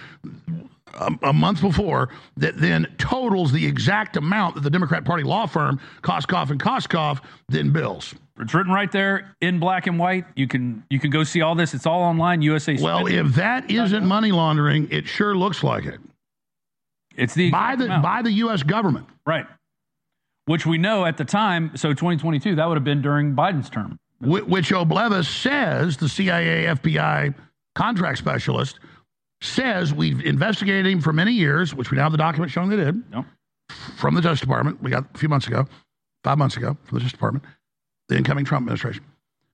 a, a month before that then totals the exact amount that the Democrat Party law firm, Koskoff and Koskoff, then bills. It's written right there in black and white. You can you can go see all this. It's all online, U S A. Well, if that isn't money laundering, it sure looks like it. It's the by the amount. by the U S government. Right. Which we know at the time, so twenty twenty-two, that would have been during Biden's term. Which O'Blevis says, the C I A, F B I contract specialist, says we've investigated him for many years, which we now have the document showing they did, nope. from the Justice Department. We got a few months ago, five months ago, from the Justice Department, the incoming Trump administration.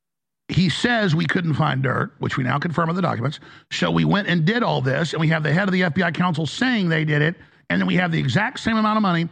He says we couldn't find dirt, which we now confirm in the documents. So we went and did all this, and we have the head of the F B I counsel saying they did it, and then we have the exact same amount of money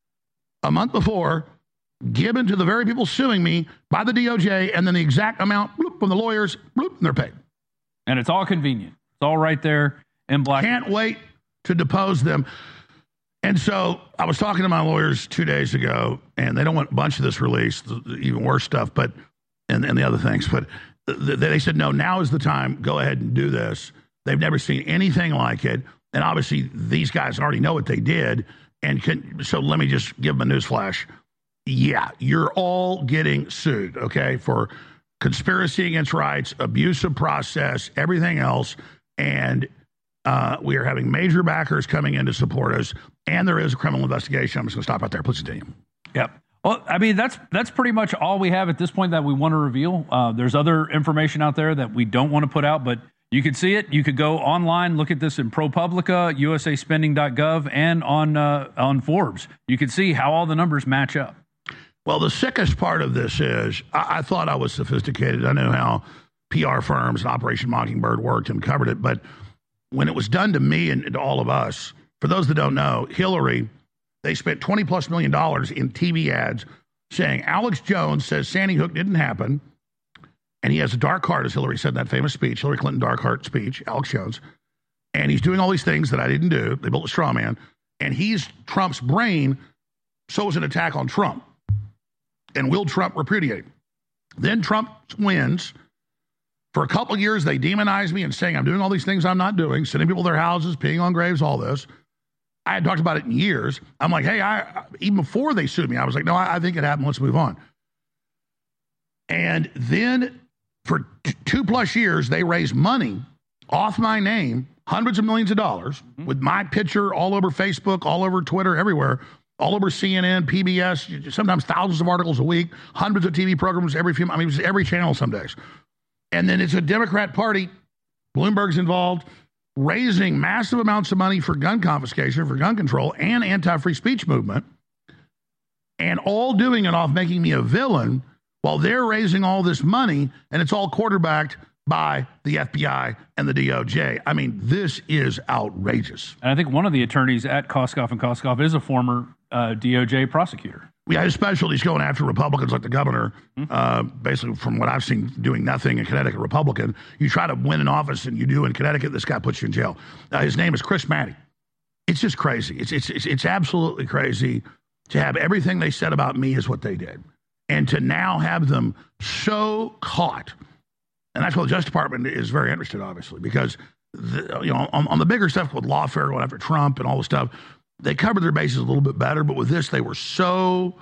a month before given to the very people suing me by the D O J, and then the exact amount bloop, from the lawyers, bloop, and they're paid. And it's all convenient. It's all right there in black. Can't wait to depose them. And so I was talking to my lawyers two days ago, and they don't want a bunch of this released, even worse stuff, but and, and the other things. But they said, no, now is the time. Go ahead and do this. They've never seen anything like it. And obviously, these guys already know what they did. And can, so let me just give them a news flash. Yeah, you're all getting sued, okay, for conspiracy against rights, abusive process, everything else. And uh, we are having major backers coming in to support us. And there is a criminal investigation. I'm just going to stop right there. Please continue. Yep. Well, I mean, that's that's pretty much all we have at this point that we want to reveal. Uh, there's other information out there that we don't want to put out, but you could see it. You could go online, look at this in ProPublica, U S A spending dot gov, and on uh, on Forbes. You can see how all the numbers match up. Well, the sickest part of this is I, I thought I was sophisticated. I knew how P R firms and Operation Mockingbird worked and covered it. But when it was done to me and to all of us, for those that don't know, Hillary, they spent twenty plus million dollars in T V ads saying Alex Jones says Sandy Hook didn't happen. And he has a dark heart, as Hillary said in that famous speech, Hillary Clinton dark heart speech, Alex Jones. And he's doing all these things that I didn't do. They built a straw man. And he's Trump's brain. So is an attack on Trump. And will Trump repudiate? Then Trump wins. For a couple of years, they demonize me and saying I'm doing all these things I'm not doing, sending people to their houses, peeing on graves, all this. I had talked about it in years. I'm like, hey, I even before they sued me, I was like, no, I, I think it happened. Let's move on. And then for t- two plus years, they raised money off my name, hundreds of millions of dollars, mm-hmm. with my picture all over Facebook, all over Twitter, everywhere, all over C N N, P B S, sometimes thousands of articles a week, hundreds of T V programs every few, I mean, every channel some days. And then it's a Democrat Party, Bloomberg's involved, raising massive amounts of money for gun confiscation, for gun control, and anti-free speech movement, and all doing it off making me a villain while they're raising all this money, and it's all quarterbacked by the F B I and the D O J. I mean, this is outrageous. And I think one of the attorneys at Koskoff and Koskoff is a former uh, D O J prosecutor. Yeah, his specialty is going after Republicans like the governor, mm-hmm. uh, basically from what I've seen, doing nothing in Connecticut, Republican. You try to win an office and you do in Connecticut, this guy puts you in jail. Uh, his name is Chris Matty. It's just crazy. It's, it's, it's, it's absolutely crazy to have everything they said about me is what they did. And to now have them so caught. And that's why the Justice Department is very interested, obviously, because the, you know, on, on the bigger stuff with lawfare going after Trump and all the stuff, they covered their bases a little bit better. But with this, they were so,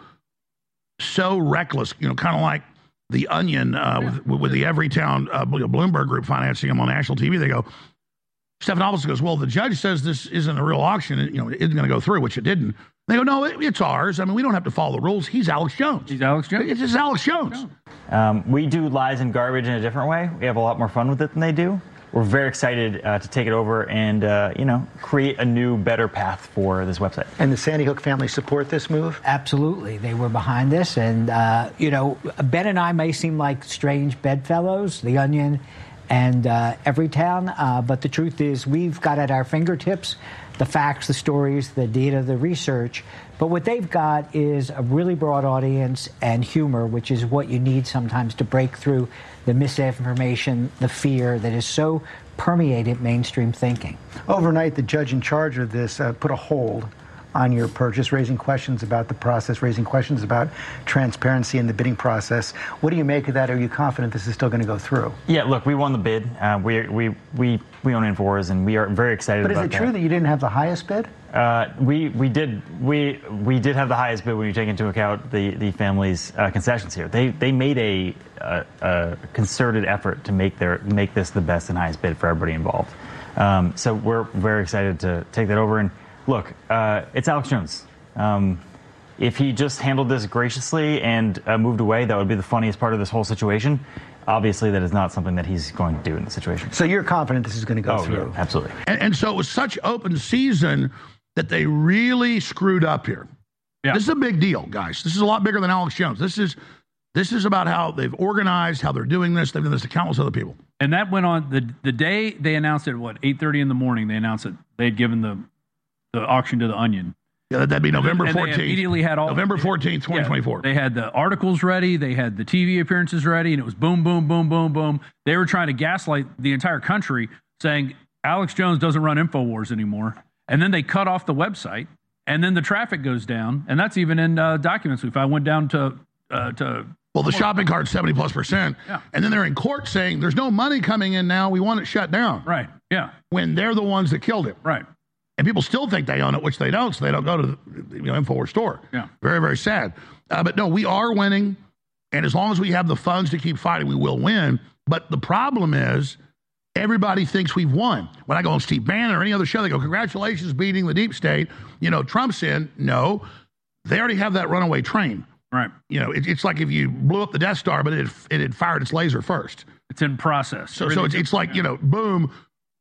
so reckless, you know, kind of like The Onion uh, yeah. with, with the Everytown uh, Bloomberg Group financing them on national T V. They go, Stephanopoulos goes, well, the judge says this isn't a real auction. And, you know, it isn't going to go through, which it didn't. They go, no, it, it's ours. I mean, we don't have to follow the rules. He's Alex Jones. He's Alex Jones. It's just Alex Jones. Um, we do lies and garbage in a different way. We have a lot more fun with it than they do. We're very excited uh, to take it over and, uh, you know, create a new, better path for this website. And the Sandy Hook family support this move? Absolutely. They were behind this. And, uh, you know, Ben and I may seem like strange bedfellows, The Onion and uh, Everytown, uh, but the truth is we've got at our fingertips the facts, the stories, the data, the research. But what they've got is a really broad audience and humor, which is what you need sometimes to break through the misinformation, the fear that is so permeated mainstream thinking. Overnight, the judge in charge of this uh, put a hold on your purchase, raising questions about the process, raising questions about transparency in the bidding process. What do you make of that? Are you confident this is still going to go through? Yeah, look, we won the bid. Uh, we, we, we, we own Infowars, and we are very excited about that. But is it true that you didn't have the highest bid? Uh, we we did we we did have the highest bid when you take into account the the family's uh, concessions here. They they made a, a, a concerted effort to make their make this the best and highest bid for everybody involved. Um, so we're very excited to take that over. And look, uh, it's Alex Jones. Um, if he just handled this graciously and uh, moved away, that would be the funniest part of this whole situation. Obviously, that is not something that he's going to do in the situation. So you're confident this is going to go oh, through? Yeah, absolutely. And, and so it was such open season that they really screwed up here. Yeah. This is a big deal, guys. This is a lot bigger than Alex Jones. This is this is about how they've organized, how they're doing this. They've done this to countless other people. And that went on the the day they announced it. What eight thirty in the morning? They announced that they'd given the the auction to The Onion. Yeah, that'd be November fourteenth. They immediately had all November fourteenth, twenty twenty-four. Yeah, they had the articles ready. They had the T V appearances ready, and it was boom, boom, boom, boom, boom. They were trying to gaslight the entire country, saying Alex Jones doesn't run Infowars anymore. And then they cut off the website, and then the traffic goes down, and that's even in uh, documents. If I went down to uh, to well, the shopping cart's seventy plus percent, yeah. And then they're in court saying there's no money coming in now. We want it shut down. Right. Yeah. When they're the ones that killed it. Right. And people still think they own it, which they don't, so they don't go to the you know, Infowars store. Yeah. Very, very sad. Uh, but no, we are winning, and as long as we have the funds to keep fighting, we will win. But the problem is everybody thinks we've won. When I go on Steve Bannon or any other show, they go, congratulations, beating the deep state. You know, Trump's in. No, they already have that runaway train. Right. You know, it, it's like if you blew up the Death Star, but it had, it had fired its laser first. It's in process. So, so it's, it's like, you know, boom.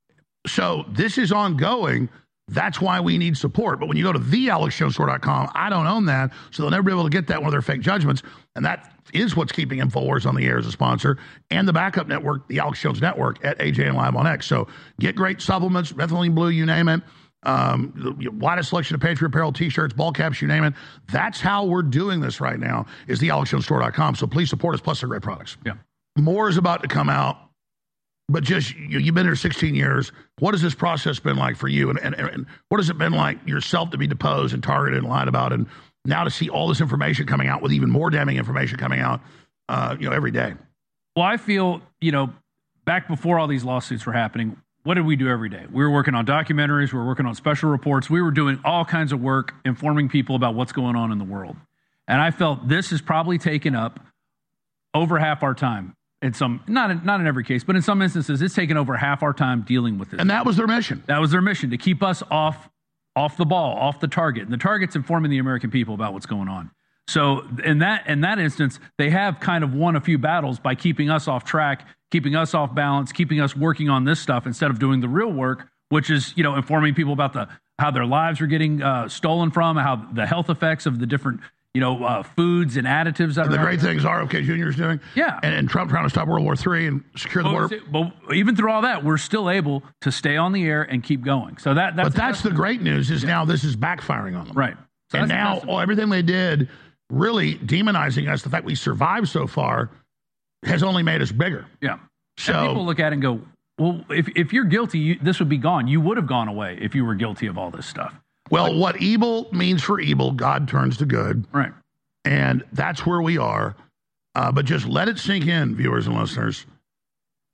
So this is ongoing. That's why we need support. But when you go to the alex jones store dot com, I don't own that, so they'll never be able to get that one of their fake judgments. And that is what's keeping Infowars on the air as a sponsor, and the backup network, the Alex Jones Network at A J N Live on X. So get great supplements, methylene blue, you name it. Um, the widest selection of Patriot apparel, T-shirts, ball caps, you name it. That's how we're doing this right now, is the alex jones store dot com. So please support us, plus they're great products. Yeah. More is about to come out. But just, you, you've been here sixteen years. What has this process been like for you? And, and, and what has it been like yourself to be deposed and targeted and lied about? And now to see all this information coming out, with even more damning information coming out, uh, you know, every day. Well, I feel, you know, back before all these lawsuits were happening, what did we do every day? We were working on documentaries. We were working on special reports. We were doing all kinds of work, informing people about what's going on in the world. And I felt this has probably taken up over half our time. In some, not in, not in every case, but in some instances, it's taken over half our time dealing with this. And that was their mission. That was their mission, to keep us off, off the ball, off the target. And the target's informing the American people about what's going on. So in that in that instance, they have kind of won a few battles by keeping us off track, keeping us off balance, keeping us working on this stuff instead of doing the real work, which is, you know, informing people about the how their lives are getting uh, stolen from, how the health effects of the different, you know, uh, foods and additives. That and are the great there. things R F K Junior is doing. Yeah. And, and Trump trying to stop World War Three and secure the but, border. But even through all that, we're still able to stay on the air and keep going. So that, that's but that's the great news is yeah. now this is backfiring on them. Right. So and now oh, everything they did, really demonizing us, the fact we survived so far, has only made us bigger. Yeah. So and people look at it and go, well, if, if you're guilty, you, this would be gone. You would have gone away if you were guilty of all this stuff. Well, but, what evil means for evil, God turns to good. Right. And that's where we are. Uh, but just let it sink in, viewers and listeners.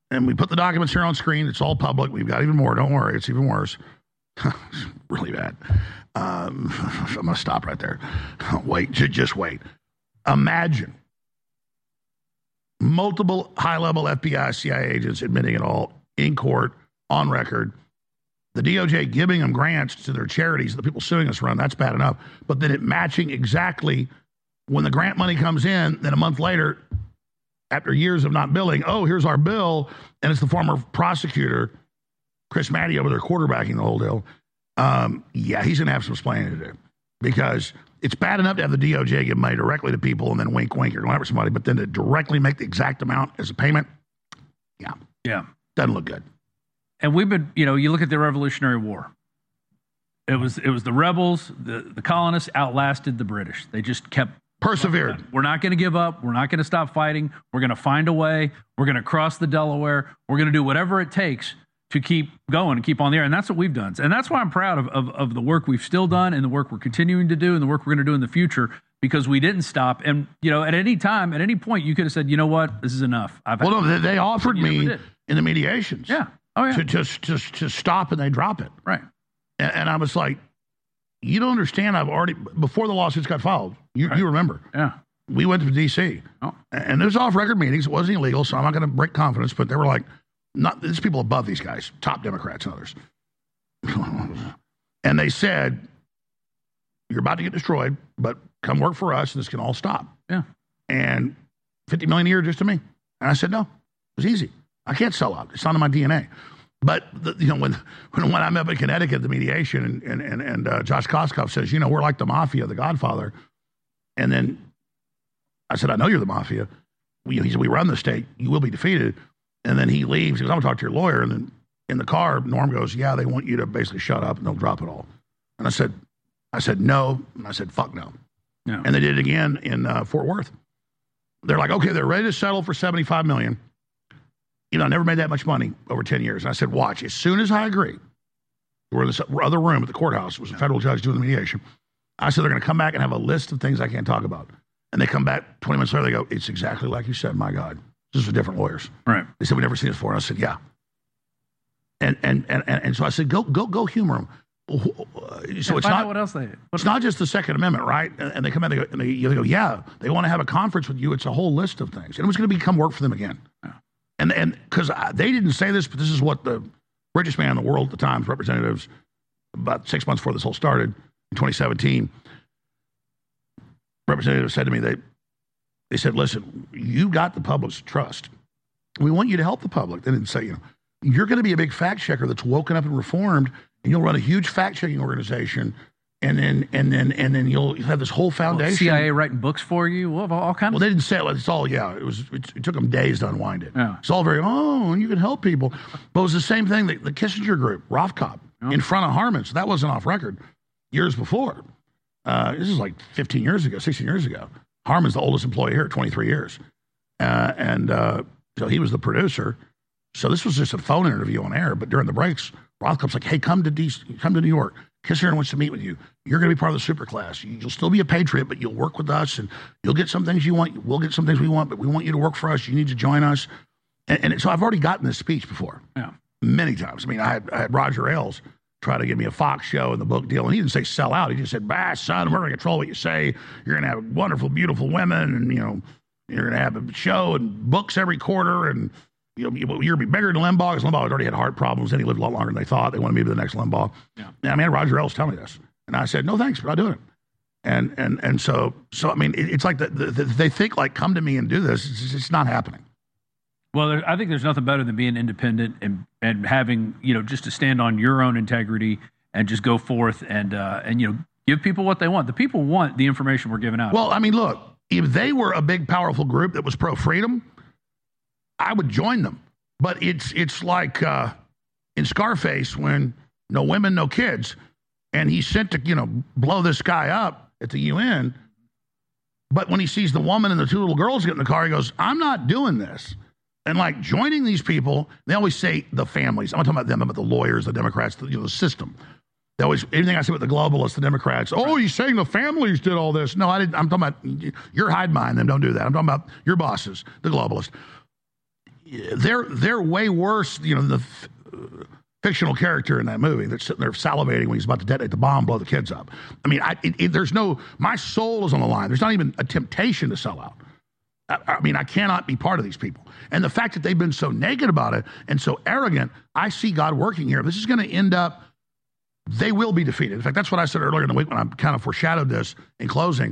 And we put the documents here on screen. It's all public. We've got even more. Don't worry. It's even worse. It's really bad. Um, I'm going to stop right there. Wait. Just wait. Imagine multiple high-level F B I, C I A agents admitting it all in court, on record. The D O J giving them grants to their charities, the people suing us run, that's bad enough. But then it matching exactly when the grant money comes in, then a month later, after years of not billing, oh, here's our bill, and it's the former prosecutor, Chris Matty, over there quarterbacking the whole deal. Um, yeah, he's going to have some explaining to do because it's bad enough to have the D O J give money directly to people and then wink, wink, you're going to have somebody, but then to directly make the exact amount as a payment, yeah. Yeah. Doesn't look good. And we've been, you know, you look at the Revolutionary War. It was it was the rebels, the, the colonists outlasted the British. They just kept persevered. We're not going to give up. We're not going to stop fighting. We're going to find a way. We're going to cross the Delaware. We're going to do whatever it takes to keep going and keep on the air. And that's what we've done. And that's why I'm proud of, of, of the work we've still done and the work we're continuing to do and the work we're going to do in the future because we didn't stop. And, you know, at any time, at any point, you could have said, you know what, this is enough. I've well, no, they, they offered me in the mediations. Yeah. Oh, yeah. To just to, to, to stop and they drop it. Right. And, and I was like, you don't understand. I've already, before the lawsuits got filed, you, right. you remember. Yeah. We went to D C Oh. And there's off record meetings. It wasn't illegal, so I'm not going to break confidence, but they were like, not there's people above these guys, top Democrats and others. And they said, you're about to get destroyed, but come work for us and this can all stop. Yeah. And fifty million a year just to me. And I said, no, it was easy. I can't sell out. It's not in my D N A. But, the, you know, when, when when I'm up in Connecticut, the mediation, and, and, and, and uh, Josh Koskoff says, you know, we're like the mafia, the Godfather. And then I said, I know you're the mafia. We, he said, we run the state. You will be defeated. And then he leaves. He goes, I'm going to talk to your lawyer. And then in the car, Norm goes, yeah, they want you to basically shut up and they'll drop it all. And I said, I said, no. And I said, fuck no. no. And they did it again in uh, Fort Worth. They're like, okay, they're ready to settle for seventy-five million dollars. You know, I never made that much money over ten years. And I said, watch, as soon as I agree, we're in this other room at the courthouse, it was a federal judge doing the mediation. I said, they're going to come back and have a list of things I can't talk about. And they come back twenty minutes later, they go, it's exactly like you said, my God. This is different lawyers. Right. They said, we've never seen this before. And I said, yeah. And and and and, and so I said, go go go humor them. So yeah, it's not what else they. It's not just the Second Amendment, right? And, and they come in, they go, and they, they go, yeah, they want to have a conference with you. It's a whole list of things, and it was going to become work for them again. Yeah. And and because they didn't say this, but this is what the richest man in the world at the Times representatives, about six months before this whole started in twenty seventeen, representative said to me, they they said, listen, you got the public's trust. We want you to help the public. They didn't say, you know, you're going to be a big fact checker that's woken up and reformed, and you'll run a huge fact checking organization, and then and then and then you'll have this whole foundation. Well, C I A writing books for you, well, all kinds. Well, they didn't say it. It's all yeah. It was. It, it took them days to unwind it. Yeah. It's all very oh, and you can help people. But it was the same thing. The, the Kissinger group, Rothkopf, oh. in front of Harman. So that wasn't off record. Years before, uh, this is like fifteen years ago, sixteen years ago. Harman's the oldest employee here, twenty-three years, uh, and uh, so he was the producer. So this was just a phone interview on air. But during the breaks, Rothkopf's like, "Hey, come to D C, come to New York. Kissinger wants to meet with you. You're going to be part of the super class. You'll still be a patriot, but you'll work with us, and you'll get some things you want. We'll get some things we want, but we want you to work for us. You need to join us." And, and so I've already gotten this speech before, yeah, many times. I mean, I had, I had Roger Ailes try to give me a Fox show in the book deal, and he didn't say sell out. He just said, "Bah, son, we're going to control what you say. You're going to have wonderful, beautiful women, and you know, you're going to have a show and books every quarter, and you know, you're going to be bigger than Limbaugh." Because Limbaugh had already had heart problems, and he lived a lot longer than they thought. They wanted me to be the next Limbaugh. Yeah. And I mean, Roger Ailes tell me this, and I said, "No, thanks, we're not doing it." And and and so so I mean, it, it's like the, the, the, they think like, come to me and do this. It's, it's not happening. Well, there, I think there's nothing better than being independent and and having, you know, just to stand on your own integrity and just go forth and uh, and you know, give people what they want. The people want the information we're giving out. Well, I mean, look, if they were a big, powerful group that was pro freedom, I would join them. But it's it's like uh, in Scarface when no women, no kids, and he's sent to, you know, blow this guy up at the U N. But when he sees the woman and the two little girls get in the car, he goes, "I'm not doing this." And like joining these people, they always say the families. I'm not talking about them, about the lawyers, the Democrats, the, you know, the system. They always, anything I say with the globalists, the Democrats, oh, you're saying the families did all this. No, I didn't. I'm talking about, you're hide behind them. Don't do that. I'm talking about your bosses, the globalists. they're they're way worse, you know, than the f- fictional character in that movie that's sitting there salivating when he's about to detonate the bomb, blow the kids up. I mean, I, it, it, there's no, my soul is on the line. There's not even a temptation to sell out. I, I mean, I cannot be part of these people. And the fact that they've been so naked about it and so arrogant, I see God working here. This is going to end up, they will be defeated. In fact, that's what I said earlier in the week when I kind of foreshadowed this in closing,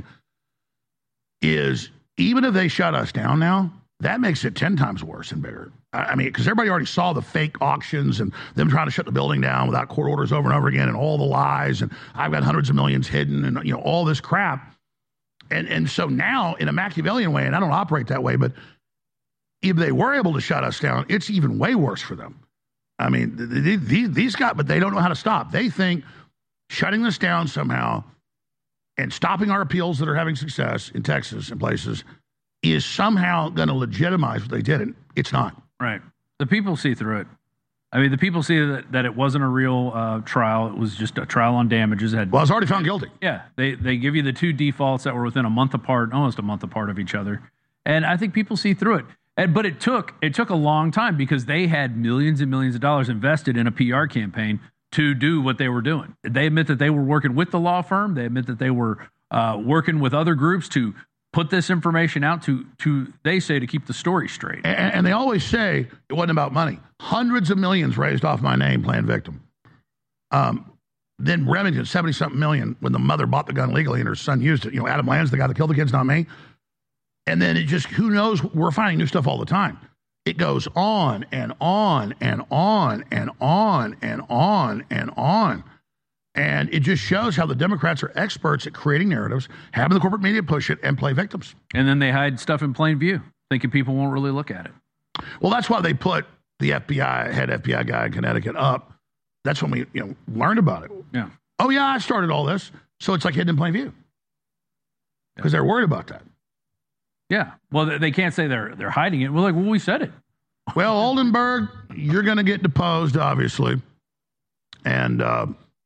is even if they shut us down now, that makes it ten times worse and bigger. I mean, because everybody already saw the fake auctions and them trying to shut the building down without court orders over and over again and all the lies and I've got hundreds of millions hidden and, you know, all this crap. And and so now in a Machiavellian way, and I don't operate that way, but if they were able to shut us down, it's even way worse for them. I mean, these, these guys, but they don't know how to stop. They think shutting this down somehow and stopping our appeals that are having success in Texas and places is somehow going to legitimize what they did. And it's not. Right. The people see through it. I mean, the people see that, that it wasn't a real uh, trial. It was just a trial on damages. It had, well, I was already found guilty. Yeah. They, they give you the two defaults that were within a month apart, almost a month apart of each other. And I think people see through it. And, but it took it took a long time because they had millions and millions of dollars invested in a P R campaign to do what they were doing. They admit that they were working with the law firm. They admit that they were uh, working with other groups to put this information out to, to they say, to keep the story straight. And, and they always say it wasn't about money. Hundreds of millions raised off my name playing victim. Um, then Remington, seventy-something million when the mother bought the gun legally and her son used it. You know, Adam Land's the guy that killed the kids, not me. And then it just, who knows, we're finding new stuff all the time. It goes on and on and on and on and on and on. And it just shows how the Democrats are experts at creating narratives, having the corporate media push it, and play victims. And then they hide stuff in plain view, thinking people won't really look at it. Well, that's why they put the F B I, head F B I guy in Connecticut up. That's when we you know learned about it. Yeah. Oh, yeah, I started all this. So it's like hidden in plain view. Because they're worried about that. Yeah. Well, they can't say they're they're hiding it. We're like, well, we said it. Well, Oldenburg, you're going to get deposed, obviously. And uh,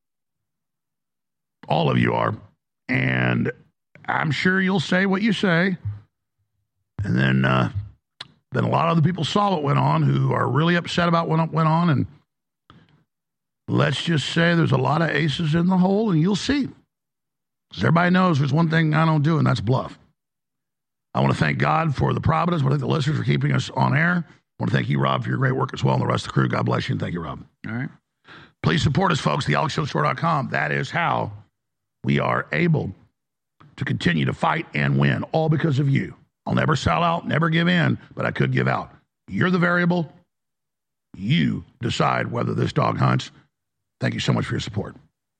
all of you are. And I'm sure you'll say what you say. And then, uh, then a lot of other people saw what went on who are really upset about what went on. And let's just say there's a lot of aces in the hole, and you'll see. Because everybody knows there's one thing I don't do, and that's bluff. I want to thank God for the providence. I want to thank the listeners for keeping us on air. I want to thank you, Rob, for your great work as well, and the rest of the crew. God bless you, and thank you, Rob. All right. Please support us, folks, the alex jones store dot com. That is how we are able to continue to fight and win, all because of you. I'll never sell out, never give in, but I could give out. You're the variable. You decide whether this dog hunts. Thank you so much for your support.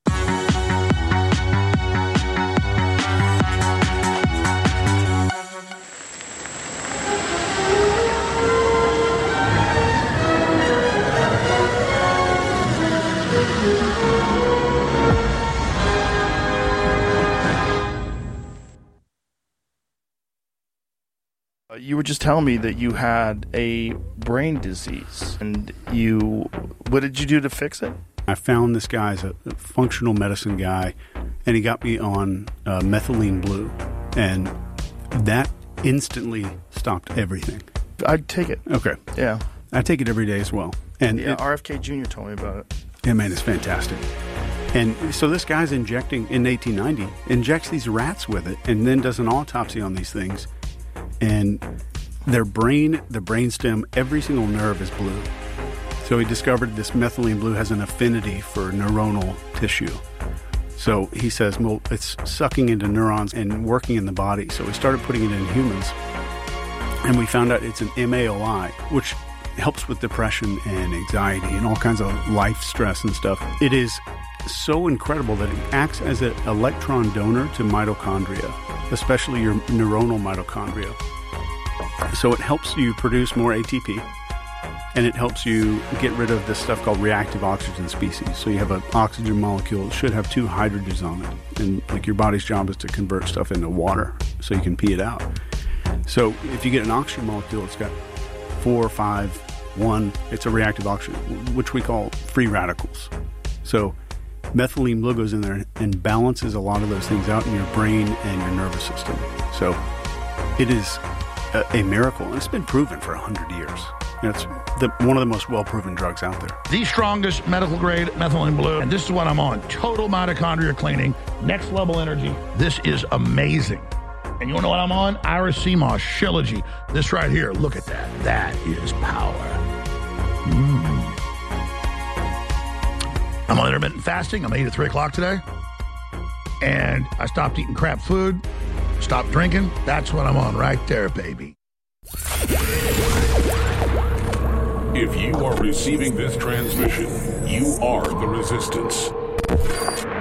You were just telling me that you had a brain disease, and you, what did you do to fix it? I found this guy's a functional medicine guy, and he got me on uh, methylene blue, and that instantly stopped everything. I'd take it. Okay. Yeah. I take it every day as well. And yeah, it, R F K Junior told me about it. Yeah, man, it's fantastic. And so this guy's injecting, in eighteen ninety, injects these rats with it, and then does an autopsy on these things. And their brain, the brainstem, every single nerve is blue. So he discovered this methylene blue has an affinity for neuronal tissue. So he says, well, it's sucking into neurons and working in the body. So we started putting it in humans. And we found out it's an M A O I, which helps with depression and anxiety and all kinds of life stress and stuff. It is so incredible that it acts as an electron donor to mitochondria, especially your neuronal mitochondria. So it helps you produce more A T P, and it helps you get rid of this stuff called reactive oxygen species. So you have an oxygen molecule that should have two hydrogens on it, and like your body's job is to convert stuff into water so you can pee it out. So if you get an oxygen molecule, it's got four, five, one, it's a reactive oxygen, which we call free radicals. So methylene blue goes in there and balances a lot of those things out in your brain and your nervous system. So it is a, a miracle, and it's been proven for one hundred years. It's the, one of the most well-proven drugs out there. The strongest medical grade methylene blue. And this is what I'm on. Total mitochondria cleaning. Next level energy. This is amazing. And you want to know what I'm on? Iris C M O S, Shilajit. This right here. Look at that. That is power. Mm. I'm on intermittent fasting. I'm going to eat at three o'clock today. And I stopped eating crap food. Stopped drinking. That's what I'm on right there, baby. If you are receiving this transmission, you are the resistance.